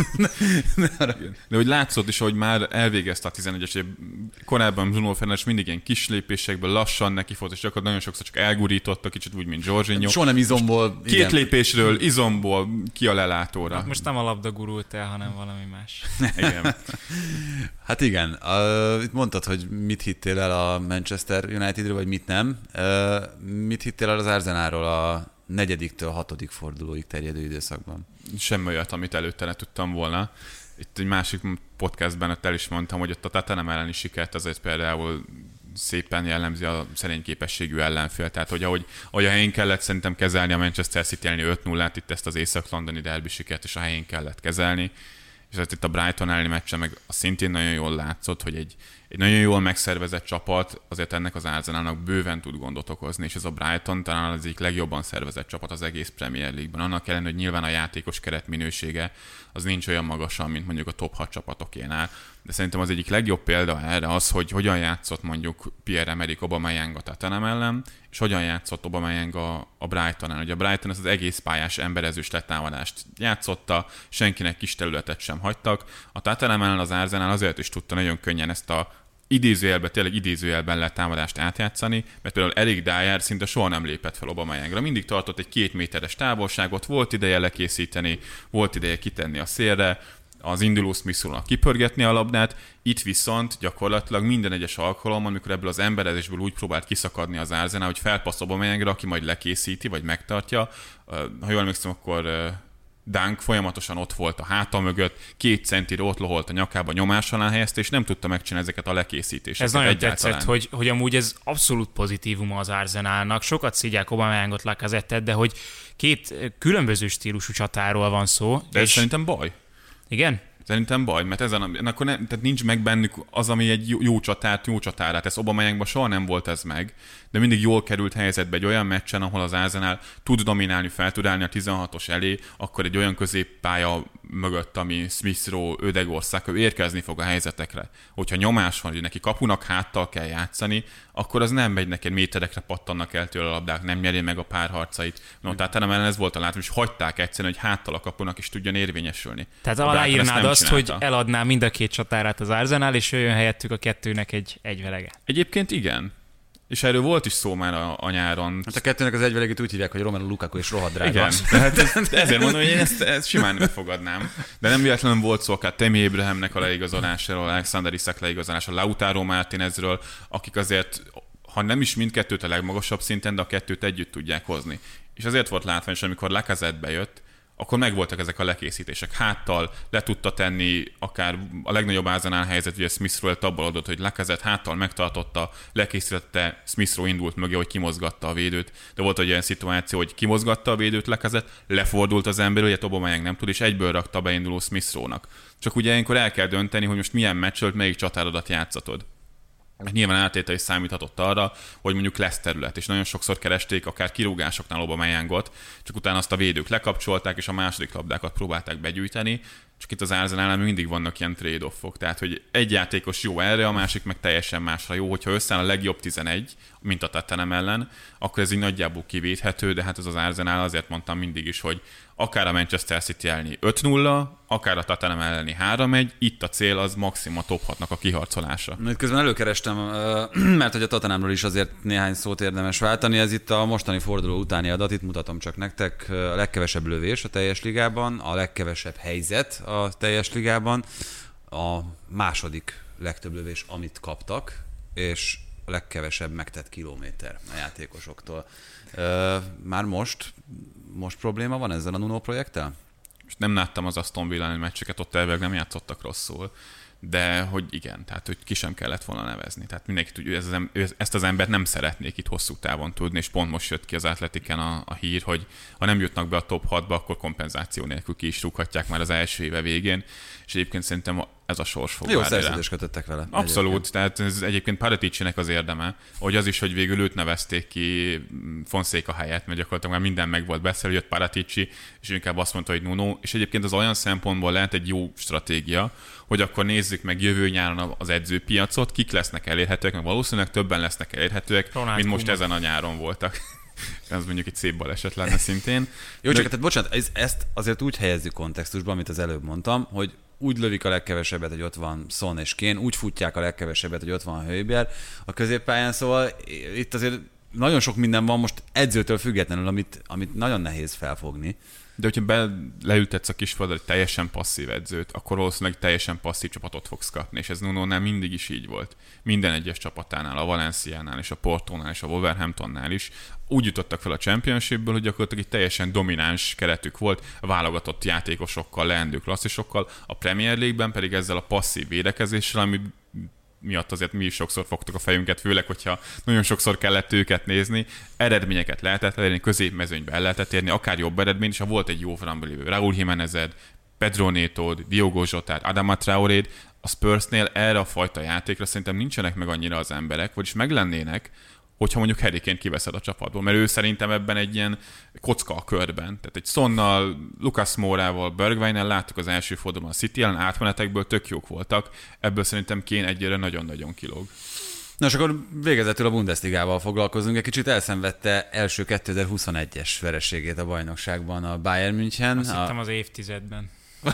De hogy látszott is, hogy már elvégezte a tizenegyes, korábban Bruno Fernandes mindig ilyen kis lépésekből lassan neki volt, és csak nagyon sokszor csak elgurította, kicsit úgy, mint Jorginho. Soha nem izomból. Két igen. lépésről, izomból ki a lelátóra. Hát most nem a labda gurult el, hanem valami más. Igen. Hát igen, uh, itt mondtad, hogy mit hittél el a Manchester Unitedről, vagy mit nem. Uh, mit hittél el az Arsenalról a negyediktől a hatodik fordulóig terjedő időszakban? Semmi olyat, amit előtte le tudtam volna. Itt egy másik podcastben ott el is mondtam, hogy ott a Tottenham elleni sikert azért például szépen jellemzi a szerény képességű ellenfél. Tehát, hogy ahogy, ahogy a helyén kellett szerintem kezelni a Manchester City elleni öt nullát, itt ezt az észak-londoni derby sikert is a helyén kellett kezelni. És hát itt a Brighton elleni meccsen meg szintén nagyon jól látszott, hogy egy, egy nagyon jól megszervezett csapat azért ennek az Arsenalnak bőven tud gondot okozni, és ez a Brighton talán az egyik legjobban szervezett csapat az egész Premier League-ben. Annak ellenére, hogy nyilván a játékos keret minősége az nincs olyan magasan, mint mondjuk a top hat csapatokénál. De szerintem az egyik legjobb példa erre az, hogy hogyan játszott mondjuk Pierre-Emerick Aubameyang a Tottenham ellen, és hogyan játszott Aubameyang a, a Brighton ellen. Ugye a Brighton az, az egész pályás emberezős letámadást játszotta, senkinek kis területet sem hagytak. A Tottenham ellen az Arsenal azért is tudta nagyon könnyen ezt a idézőjelben, tényleg idézőjelben letámadást átjátszani, mert például Eric Dyer szinte soha nem lépett fel Aubameyangra. Mindig tartott egy két méteres távolságot, volt ideje lekészíteni, volt ideje kitenni a szélre, az induló Smith-nak kipörgetni a labdát, itt viszont gyakorlatilag minden egyes alkalommal, amikor ebből az emberezésből úgy próbált kiszakadni az Arsenal, hogy felpasszol Aubameyangra, aki majd lekészíti, vagy megtartja. Ha jól emlékszem, akkor Dunk folyamatosan ott volt a háta mögött, két centire ott loholt a nyakába, nyomás alá helyezte, és nem tudta megcsinálni ezeket a lekészítéseket. Ez nagyon egyáltalán. tetszett, hogy, hogy amúgy ez abszolút pozitívuma az Arsenalnak. Sokat szidják Aubameyangot, Lacazettet, de hogy két különböző stílusú csatáról van szó. De ez és... szerintem baj. Igen? Szerintem baj, mert ezen a, akkor nem, tehát nincs meg bennük az, ami egy jó, jó csatárt, jó csatárát. Ez Aubameyankban soha nem volt ez meg, de mindig jól került helyzetbe egy olyan meccsen, ahol az Arsenal tud dominálni, fel tud állni a tizenhatos elé, akkor egy olyan középpálya mögött, ami Smith Rowe, Ödegaard, Saka, ő érkezni fog a helyzetekre. Hogyha nyomás van, hogy neki kapunak háttal kell játszani, akkor az nem megy neked, méterekre pattannak el tőle a labdák, nem nyeri meg a párharcait. No, tehát nem ellen ez volt a látom, és hagyták egyszerűen, hogy háttal a kapunak is tudjon érvényesülni. Tehát aláírnád azt, hogy eladná mind a két csatárát az Arsenal, és jöjjön helyettük a kettőnek egy egyvelege. Egyébként igen. És erről volt is szó már a, a nyáron. Hát a kettőnek az egyvelegét úgy hívják, hogy Romelu Lukaku és rohadt drága. Igen, tehát ez, ezért mondom, hogy én ezt, ezt simán befogadnám. De nem véletlenül volt szó akár Tammy Abrahamnek a leigazolásáról, Alexander Isak leigazolásáról, Lautaro Martinezről, akik azért, ha nem is mindkettőt a legmagasabb szinten, de a kettőt együtt tudják hozni. És azért volt látványos, amikor Lacazette bejött, akkor megvoltak ezek a lekészítések. Háttal le tudta tenni akár a legnagyobb Arsenal helyzet, ugye Smith Rowe abból adott, hogy Lacazette háttal megtartotta, lekészítette, Smith Rowe indult mögé, hogy kimozgatta a védőt. De volt egy olyan szituáció, hogy kimozgatta a védőt Lacazette, lefordult az ember, ugye Aubameyang nem tud, és egyből rakta beinduló Smith Rowe-nak. Csak ugye ilyenkor el kell dönteni, hogy most milyen meccsölt, melyik csatárodat játszatod. Nyilván Arteta is számíthatott arra, hogy mondjuk lesz terület, és nagyon sokszor keresték akár kirúgásoknál Aubameyangot, csak utána azt a védők lekapcsolták, és a második labdákat próbálták begyűjteni, csak itt az Arsenalnál mindig vannak ilyen trade-offok, tehát hogy egy játékos jó erre, a másik meg teljesen másra jó, hogyha összeáll a legjobb tizenegy, mint a Tottenham ellen, akkor ez így nagyjából kivéthető, de hát ez az Arsenal, azért mondtam mindig is, hogy akár a Manchester City elleni öt nulla, akár a Tottenham elleni három egy, itt a cél az maximum a top hatnak a kiharcolása. Itt közben előkerestem, mert hogy a Tottenhamról is azért néhány szót érdemes váltani, ez itt a mostani forduló utáni adat, itt mutatom csak nektek, a legkevesebb lövés a teljes ligában, a legkevesebb helyzet a teljes ligában, a második legtöbb lövés, amit kaptak, és a legkevesebb megtett kilométer a játékosoktól. Már most, most probléma van ezzel a Nuno projekttel? Most nem láttam az Aston Villa meccseket, ott elvileg nem játszottak rosszul, de hogy igen, tehát hogy ki sem kellett volna nevezni. Tehát mindenki tudja, ez az em- ezt az embert nem szeretnék itt hosszú távon tudni, és pont most jött ki az Atletiken a, a hír, hogy ha nem jutnak be a top hatba, akkor kompenzáció nélkül ki is rúghatják már az első éve végén, és egyébként szerintem ez a sors fog Jó szerződést kötöttek vele. Abszolút, egyébként. tehát ez egyébként Paraticinek az érdeme, hogy az is, hogy végül őt nevezték ki Fonseca helyett, mert gyakorlatilag már minden meg volt beszélve, jött Paratici, és inkább azt mondta, hogy Nuno, és egyébként az olyan szempontból lehet egy jó stratégia, hogy akkor nézzük meg jövő nyáron az edzőpiacot, kik lesznek elérhetőek, mert valószínűleg többen lesznek elérhetőek, Ronald mint most Koeman. ezen a nyáron voltak. Ez mondjuk egy szép baleset lenne szintén. Jó, csak tehát bocsánat, ez, ezt azért úgy helyezzük kontextusban, amit az előbb mondtam, hogy úgy lövik a legkevesebbet, hogy ott van Son és Kane, úgy futják a legkevesebbet, hogy ott van Højbjerg a középpályán, szóval itt azért nagyon sok minden van most edzőtől függetlenül, amit, amit nagyon nehéz felfogni. De hogyha be, leültetsz a kispadra egy teljesen passzív edzőt, akkor valószínűleg teljesen passzív csapatot fogsz kapni, és ez Nuno-nál mindig is így volt. Minden egyes csapatánál, a Valenciánál, és a Portónál, és a Wolverhamptonnál is úgy jutottak fel a Championshipből, hogy gyakorlatilag egy teljesen domináns keretük volt, válogatott játékosokkal, leendő klasszisokkal, a Premier League-ben pedig ezzel a passzív védekezéssel, ami miatt azért mi is sokszor fogtuk a fejünket, főleg, hogyha nagyon sokszor kellett őket nézni. Eredményeket lehetett elérni, középmezőnybe el lehetett érni, akár jobb eredmény, és ha volt egy jó formában lévő Raúl Jiménezed, Pedro Netód, Diogo Jotát, Adama Traoréd, a Spursnél erre a fajta játékra szerintem nincsenek meg annyira az emberek, vagyis meglennének, hogyha mondjuk Harry Kane kiveszed a csapatból, mert ő szerintem ebben egy ilyen kocka a körben. Tehát egy Sonnal, Lucas Mourával, Bergwijnnel láttuk az első fordulóban a City ellen, átmenetekből tök jók voltak, ebből szerintem Kane egyre nagyon-nagyon kilóg. Na és akkor végezetül a Bundesligával foglalkozunk. Egy kicsit elszenvedte első kétezer-huszonegyes vereségét a bajnokságban a Bayern München. Azt a... hittem az évtizedben.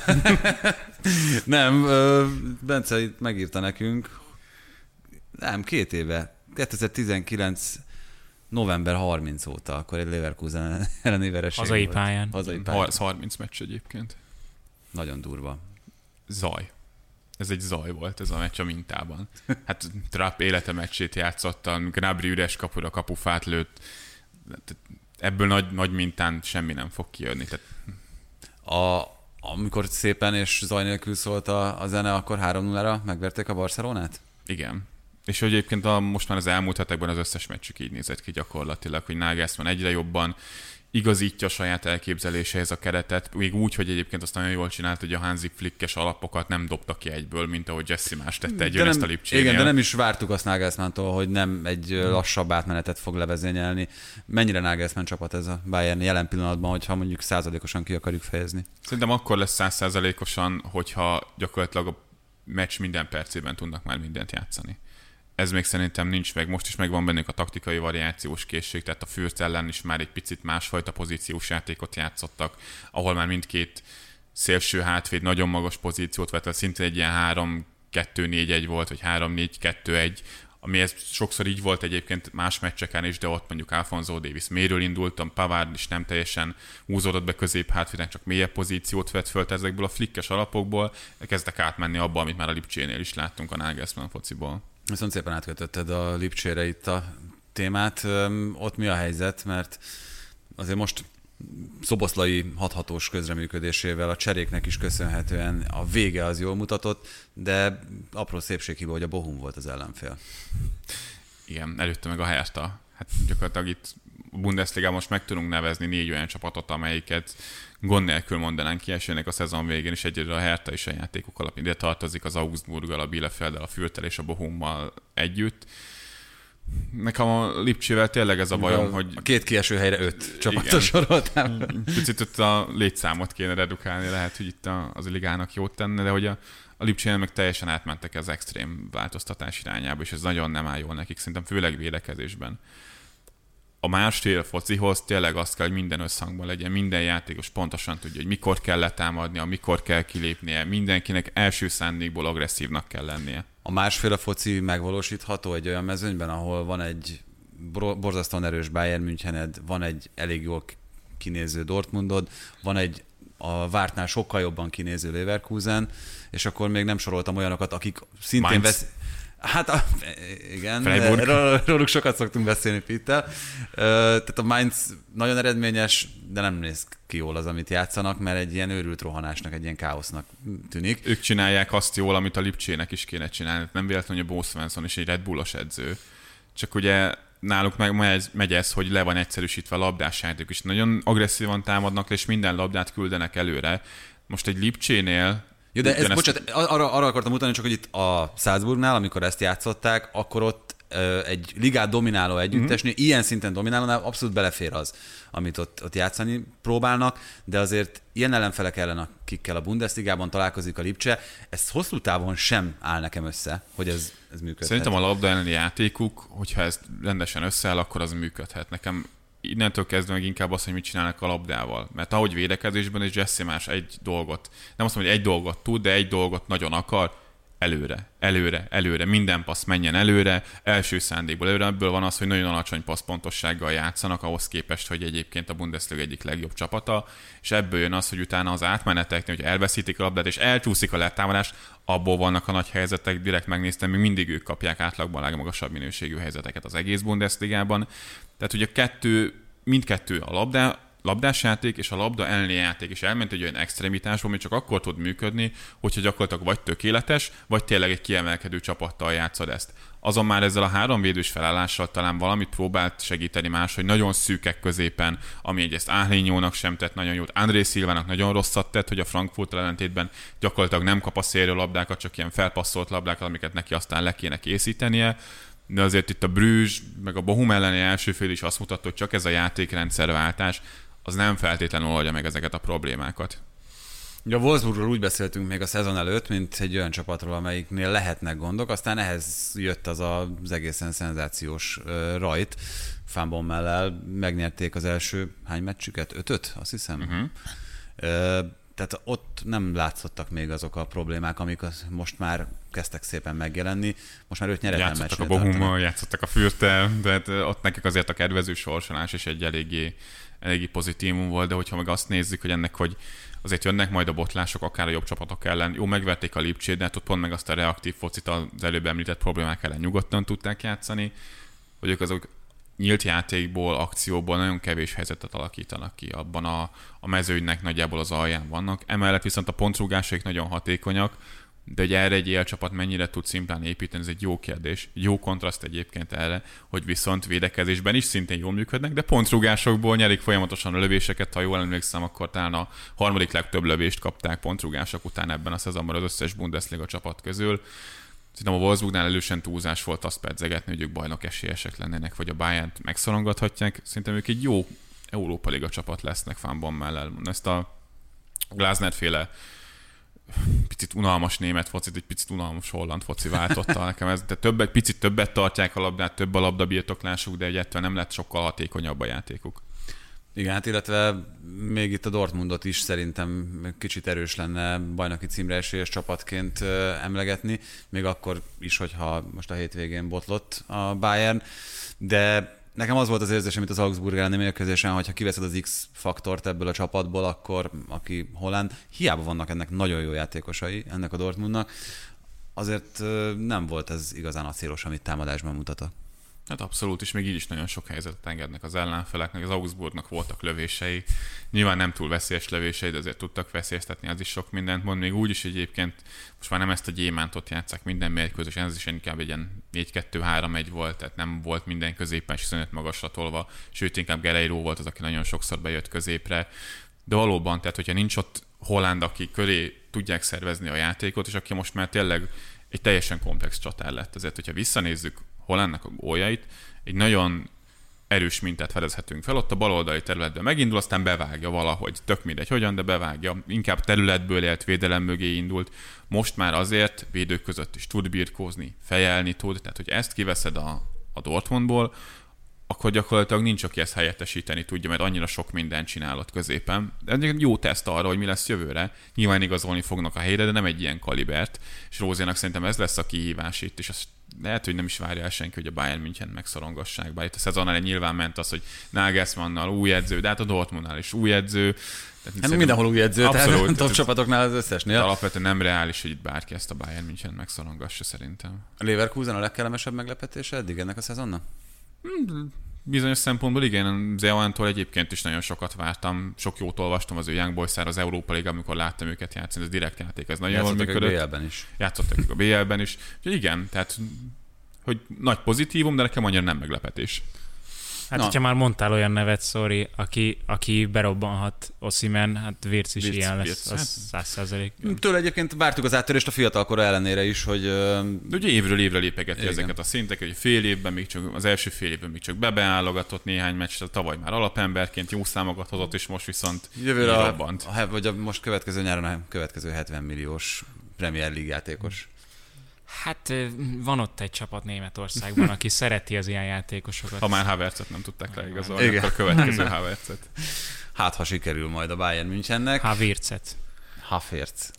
Nem, Bence itt megírta nekünk, nem, két éve, kétezer-tizenkilenc november harmincadika óta, akkor egy Leverkusen elleni vereség Hazai volt. pályán. Hazai pályán. harminc meccs egyébként. Nagyon durva. Zaj. Ez egy zaj volt ez a meccs a mintában. Hát Trapp élete meccsét játszottam, Gnabry üres kapura kapufát lőtt. Ebből nagy, nagy mintán semmi nem fog kijönni. Tehát... A, amikor szépen és zaj nélkül szólt a, a zene, akkor három nullára megverték a Barcelonát? Igen. És hogy egyébként a, most már az elmúlt hetekben az összes meccsük így nézett ki gyakorlatilag, hogy Nagelsmann egyre jobban igazítja a saját elképzeléséhez a keretet, még úgy, hogy egyébként azt nagyon jól csinált, hogy a Hansi Flickes alapokat nem dobta ki egyből, mint ahogy Jesse más tette egy ezt a Lipcsénél. Igen, de nem is vártuk azt Nagelsmanntól, hogy nem egy lassabb átmenetet fog levezényelni. Mennyire Nagelsmann csapat ez a Bayern jelen pillanatban, hogyha mondjuk századékosan ki akarjuk fejezni? Szerintem akkor lesz százszázalékosan, hogyha gyakorlatilag a meccs minden percében tudnak már mindent játszani. Ez még szerintem nincs meg. Most is megvan bennük a taktikai variációs készség, tehát a Fürth ellen is már egy picit másfajta pozíciós játékot játszottak, ahol már mindkét szélső hátvéd nagyon magas pozíciót vett, szintén egy ilyen három kettő négy egy volt, vagy három négy kettő egy, ami ez sokszor így volt egyébként más meccseken is, de ott mondjuk Alphonso Davies mélyről indultam, Pavard is nem teljesen húzódott be közép hátvédnek, csak mélyebb pozíciót vett föl, tehát ezekből a flikkes alapokból kezdek átmenni abba, amit már a Lipcsénél is láttunk a Nagelsmann fociból. Viszont szépen átkötötted a Lipcsére itt a témát. Ott mi a helyzet? Mert azért most Szoboszlai hathatós közreműködésével, a cseréknek is köszönhetően a vége az jól mutatott, de apró szépséghiba, hogy a Bochum volt az ellenfél. Igen, előtte meg a Hertha. Hát gyakorlatilag itt a Bundesligában most meg tudunk nevezni négy olyan csapatot, amelyiket gond nélkül mondanánk ki esőnek a szezon végén, és egyedül a Hertha is a játékok alapján ide tartozik az Augsburggal, a Bielefelddel, a Fürttel és a Bochummal együtt. Nekem a Lipcsével tényleg ez a bajom, a, hogy... A két kieső helyre öt csapatot soroltál. Picit ott a létszámot kéne redukálni, lehet, hogy itt a, az a ligának jót tenne, de hogy a, a Lipcsénél meg teljesen átmentek az extrém változtatás irányába, és ez nagyon nem áll jól nekik, szerintem főleg védekezésben. A másfél focihoz tényleg azt kell, hogy minden összhangban legyen, minden játékos pontosan tudja, hogy mikor kell letámadnia, mikor kell kilépnie, mindenkinek első szándékból agresszívnak kell lennie. A másféle foci megvalósítható egy olyan mezőnyben, ahol van egy borzasztóan erős Bayern Münchened, van egy elég jól kinéző Dortmundod, van egy a vártnál sokkal jobban kinéző Leverkusen, és akkor még nem soroltam olyanokat, akik szintén vesz... Hát a, igen, róluk sokat szoktunk beszélni Pittel. Tehát a Mainz nagyon eredményes, de nem néz ki jól az, amit játszanak, mert egy ilyen őrült rohanásnak, egy ilyen káosznak tűnik. Ők csinálják azt jól, amit a Lipcsének is kéne csinálni. Nem véletlenül, hogy a Bo Svensson is egy Red Bullos edző. Csak ugye náluk meg megy ez, hogy le van egyszerűsítve a labdás játék, és nagyon agresszívan támadnak, és minden labdát küldenek előre. Most egy Lipcsénél jó, de ez, bocsánat, arra, arra akartam mutatni, csak hogy itt a Salzburgnál, amikor ezt játszották, akkor ott ö, egy ligát domináló együttesnél, mm-hmm. ilyen szinten dominálónál abszolút belefér az, amit ott, ott játszani próbálnak, de azért ilyen ellenfelek ellen, akikkel a Bundesligában találkozik a Lipcse, ez hosszú távon sem áll nekem össze, hogy ez, ez működhet. Szerintem a labda elleni játékuk, hogyha ez rendesen összeáll, akkor az működhet. Nekem innentől kezdve meg inkább az, hogy mit csinálnak a labdával. Mert ahogy védekezésben is Jesse más egy dolgot, nem azt mondom, hogy egy dolgot tud, de egy dolgot nagyon akar, előre, előre, előre, minden passz menjen előre, első szándékból előre, ebből van az, hogy nagyon alacsony passzpontossággal játszanak, ahhoz képest, hogy egyébként a Bundesliga egyik legjobb csapata, és ebből jön az, hogy utána az átmeneteknél, hogy elveszítik a labdát, és elcsúszik a letámadás, abból vannak a nagy helyzetek, direkt megnéztem, még mindig ők kapják átlagban a legmagasabb minőségű helyzeteket az egész Bundesligában. Tehát ugye kettő, mindkettő a labda, labdás játék és a labda elleni játék is elment egy olyan extremitásból, ami csak akkor tud működni, hogyha gyakorlatilag vagy tökéletes, vagy tényleg egy kiemelkedő csapattal játszod ezt. Azon már ezzel a három védős felállással talán valamit próbált segíteni más, hogy nagyon szűkek középen, ami egyrészt Áhlinyónak sem tett nagyon jót, André Silvának nagyon rosszat tett, hogy a Frankfurt ellentétben gyakorlatilag nem kap a szélről labdákat, csak ilyen felpasszolt labdákat, amiket neki aztán le kéne készítenie. De azért itt a Bruges, meg a Bochum elleni első fél is azt mutatta, hogy csak ez a játékrendszerváltás, az nem feltétlenül oldja meg ezeket a problémákat. Ugye a Wolfsburgról úgy beszéltünk még a szezon előtt, mint egy olyan csapatról, amelyiknél lehetnek gondok, aztán ehhez jött az az egészen szenzációs uh, rajt. Van Bommellel megnyerték az első hány meccsüket? Ötöt, azt hiszem. Uh-huh. Uh, tehát ott nem látszottak még azok a problémák, amik most már kezdtek szépen megjelenni. Most már őt nyeretlen meccsnél tartanak. Játszottak a Bochummal, játszottak a Fürttel, de ott nekik azért a kedvező sorsolás is egy eléggé, eléggé pozitívum volt, de hogyha meg azt nézzük, hogy ennek, hogy azért jönnek majd a botlások, akár a jobb csapatok ellen. Jó, megverték a Lipcsét, de hát ott pont meg azt a reaktív focit az előbb említett problémák ellen nyugodtan tudták játszani, hogy ők azok nyílt játékból, akcióból nagyon kevés helyzetet alakítanak ki. Abban a, a mezőnynek nagyjából az alján vannak. Emellett viszont a pontrúgásaik nagyon hatékonyak, de hogy erre egy élcsapat mennyire tud szimplán építeni, ez egy jó kérdés. Jó kontraszt egyébként erre, hogy viszont védekezésben is szintén jól működnek, de pontrúgásokból nyerik folyamatosan a lövéseket. Ha jól emlékszem, akkor talán a harmadik legtöbb lövést kapták pontrúgások után ebben a szezonban az összes Bundesliga csapat közül. Szerintem a Wolfsburgnál elősen túlzás volt azt pedzegetni, hogy ők bajnok esélyesek lennének, vagy a Bayernt megszorongathatják. Szerintem ők egy jó Európa Liga csapat lesznek Van Bommellel. Ezt a Glasner-féle picit unalmas német focit, egy picit unalmas holland foci váltotta nekem. Ez, de többet, picit többet tartják a labdát, több a labdabirtoklásuk, de egyáltalán nem lett sokkal hatékonyabb a játékuk. Igen, hát illetve még itt a Dortmundot is szerintem kicsit erős lenne bajnoki címre esélyes csapatként emlegetni, még akkor is, hogyha most a hétvégén botlott a Bayern, de nekem az volt az érzésem, mint az Augsburg elleni mérkőzésen, hogyha kiveszed az X-faktort ebből a csapatból, akkor aki holland, hiába vannak ennek nagyon jó játékosai, ennek a Dortmundnak, azért nem volt ez igazán acélos, amit támadásban mutatott. Hát abszolút, és még így is nagyon sok helyzetet engednek az ellenfeleknek. Az Augsburgnak voltak lövései, nyilván nem túl veszélyes lövései, de azért tudtak veszélyeztetni, az is sok mindent mond. Még úgy is egyébként most már nem ezt a gyémántot játsszák minden mérkőzés, ez is inkább egy ilyen négy kettő három egy volt, tehát nem volt minden középen huszonöt magasra tolva, sőt inkább Guerreiro volt az, aki nagyon sokszor bejött középre. De valóban, tehát hogyha nincs ott holland, aki köré tudják szervezni a játékot, és aki most már tényleg egy teljesen komplex csatár lett. Ezért, hogyha visszanézzük Hollandnak a góljait, egy nagyon erős mintát fedezhetünk fel, ott a baloldali területben megindul, aztán bevágja valahogy, tök mindegy hogyan, de bevágja, inkább területből élt, védelem mögé indult, most már azért védők között is tud birkózni, fejelni tud, tehát hogy ezt kiveszed a, a Dortmundból, akkor gyakorlatilag nincs, aki ezt helyettesíteni tudja, mert annyira sok mindent csinálott középen. De ez egy jó teszt arra, hogy mi lesz jövőre. Nyilván igazolni fognak a helyre, de nem egy ilyen kalibert. És Rózénak szerintem ez lesz a kihívás itt, és azt lehet, hogy nem is várja el senki, hogy a Bayern München megszorongassák. Bár itt a szezonnál nyilván ment az, hogy Nagelsmannnal új edző, de hát a Dortmundnál is új edző. Tehát hát mindenhol új edző, abszolút, tehát top csapatoknál az összesnél. Alapvetően nem reális, hogy itt bárki ezt a Bayern München megszorongassa szerintem. A Leverkusen a legkellemesebb meglepetése eddig ennek a szezonnak? Hmm, bizonyos szempontból igen, Zeoántól egyébként is nagyon sokat vártam, sok jót olvastam az ő Young Boys-ára az Európa Liga, amikor láttam őket játszani, ez direkt játék, ez nagyon jól működött. Játszottak a bé el-ben is. Játszottak a bé el-ben is. Úgyhogy igen, tehát hogy nagy pozitívum, de nekem annyira nem meglepetés. Hát, Na. hogyha már mondtál olyan nevet, sorry, aki, aki berobbanhat Osimhen, hát Wirtz is Wirtz, ilyen lesz, Wirtz, az hát. száz százalék. Tőle egyébként vártuk az áttörést a fiatalkora ellenére is, hogy... De ugye évről évre lépegeti igen. ezeket a szinteket, hogy fél évben még csak, az első fél évben még csak bebeállogatott néhány meccs, tavaly már alapemberként jó számokat hozott, és most viszont jövőre a, robbant. a, vagy a most következő nyáron a következő hetven milliós Premier League játékos. Hát van ott egy csapat Németországban, aki szereti az ilyen játékosokat. Ha már Havertzet nem tudták leigazolni, Igen. akkor a következő Havertzet. Hát, ha sikerül majd a Bayern Münchennek. Havertzet. Havertz.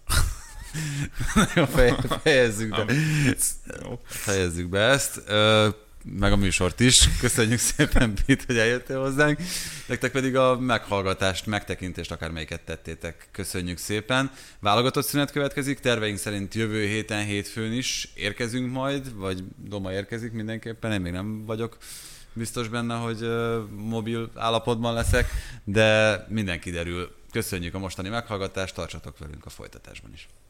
Fejezzük be. Fejezzük be ezt. Meg a műsort is. Köszönjük szépen, Pit, hogy eljöttél hozzánk. Nektek pedig a meghallgatást, megtekintést, akármelyiket tettétek. Köszönjük szépen. Válogatott szünet következik. Terveink szerint jövő héten, hétfőn is érkezünk majd, vagy Doma érkezik mindenképpen. Én még nem vagyok biztos benne, hogy mobil állapotban leszek, de minden kiderül. Köszönjük a mostani meghallgatást, tartsatok velünk a folytatásban is.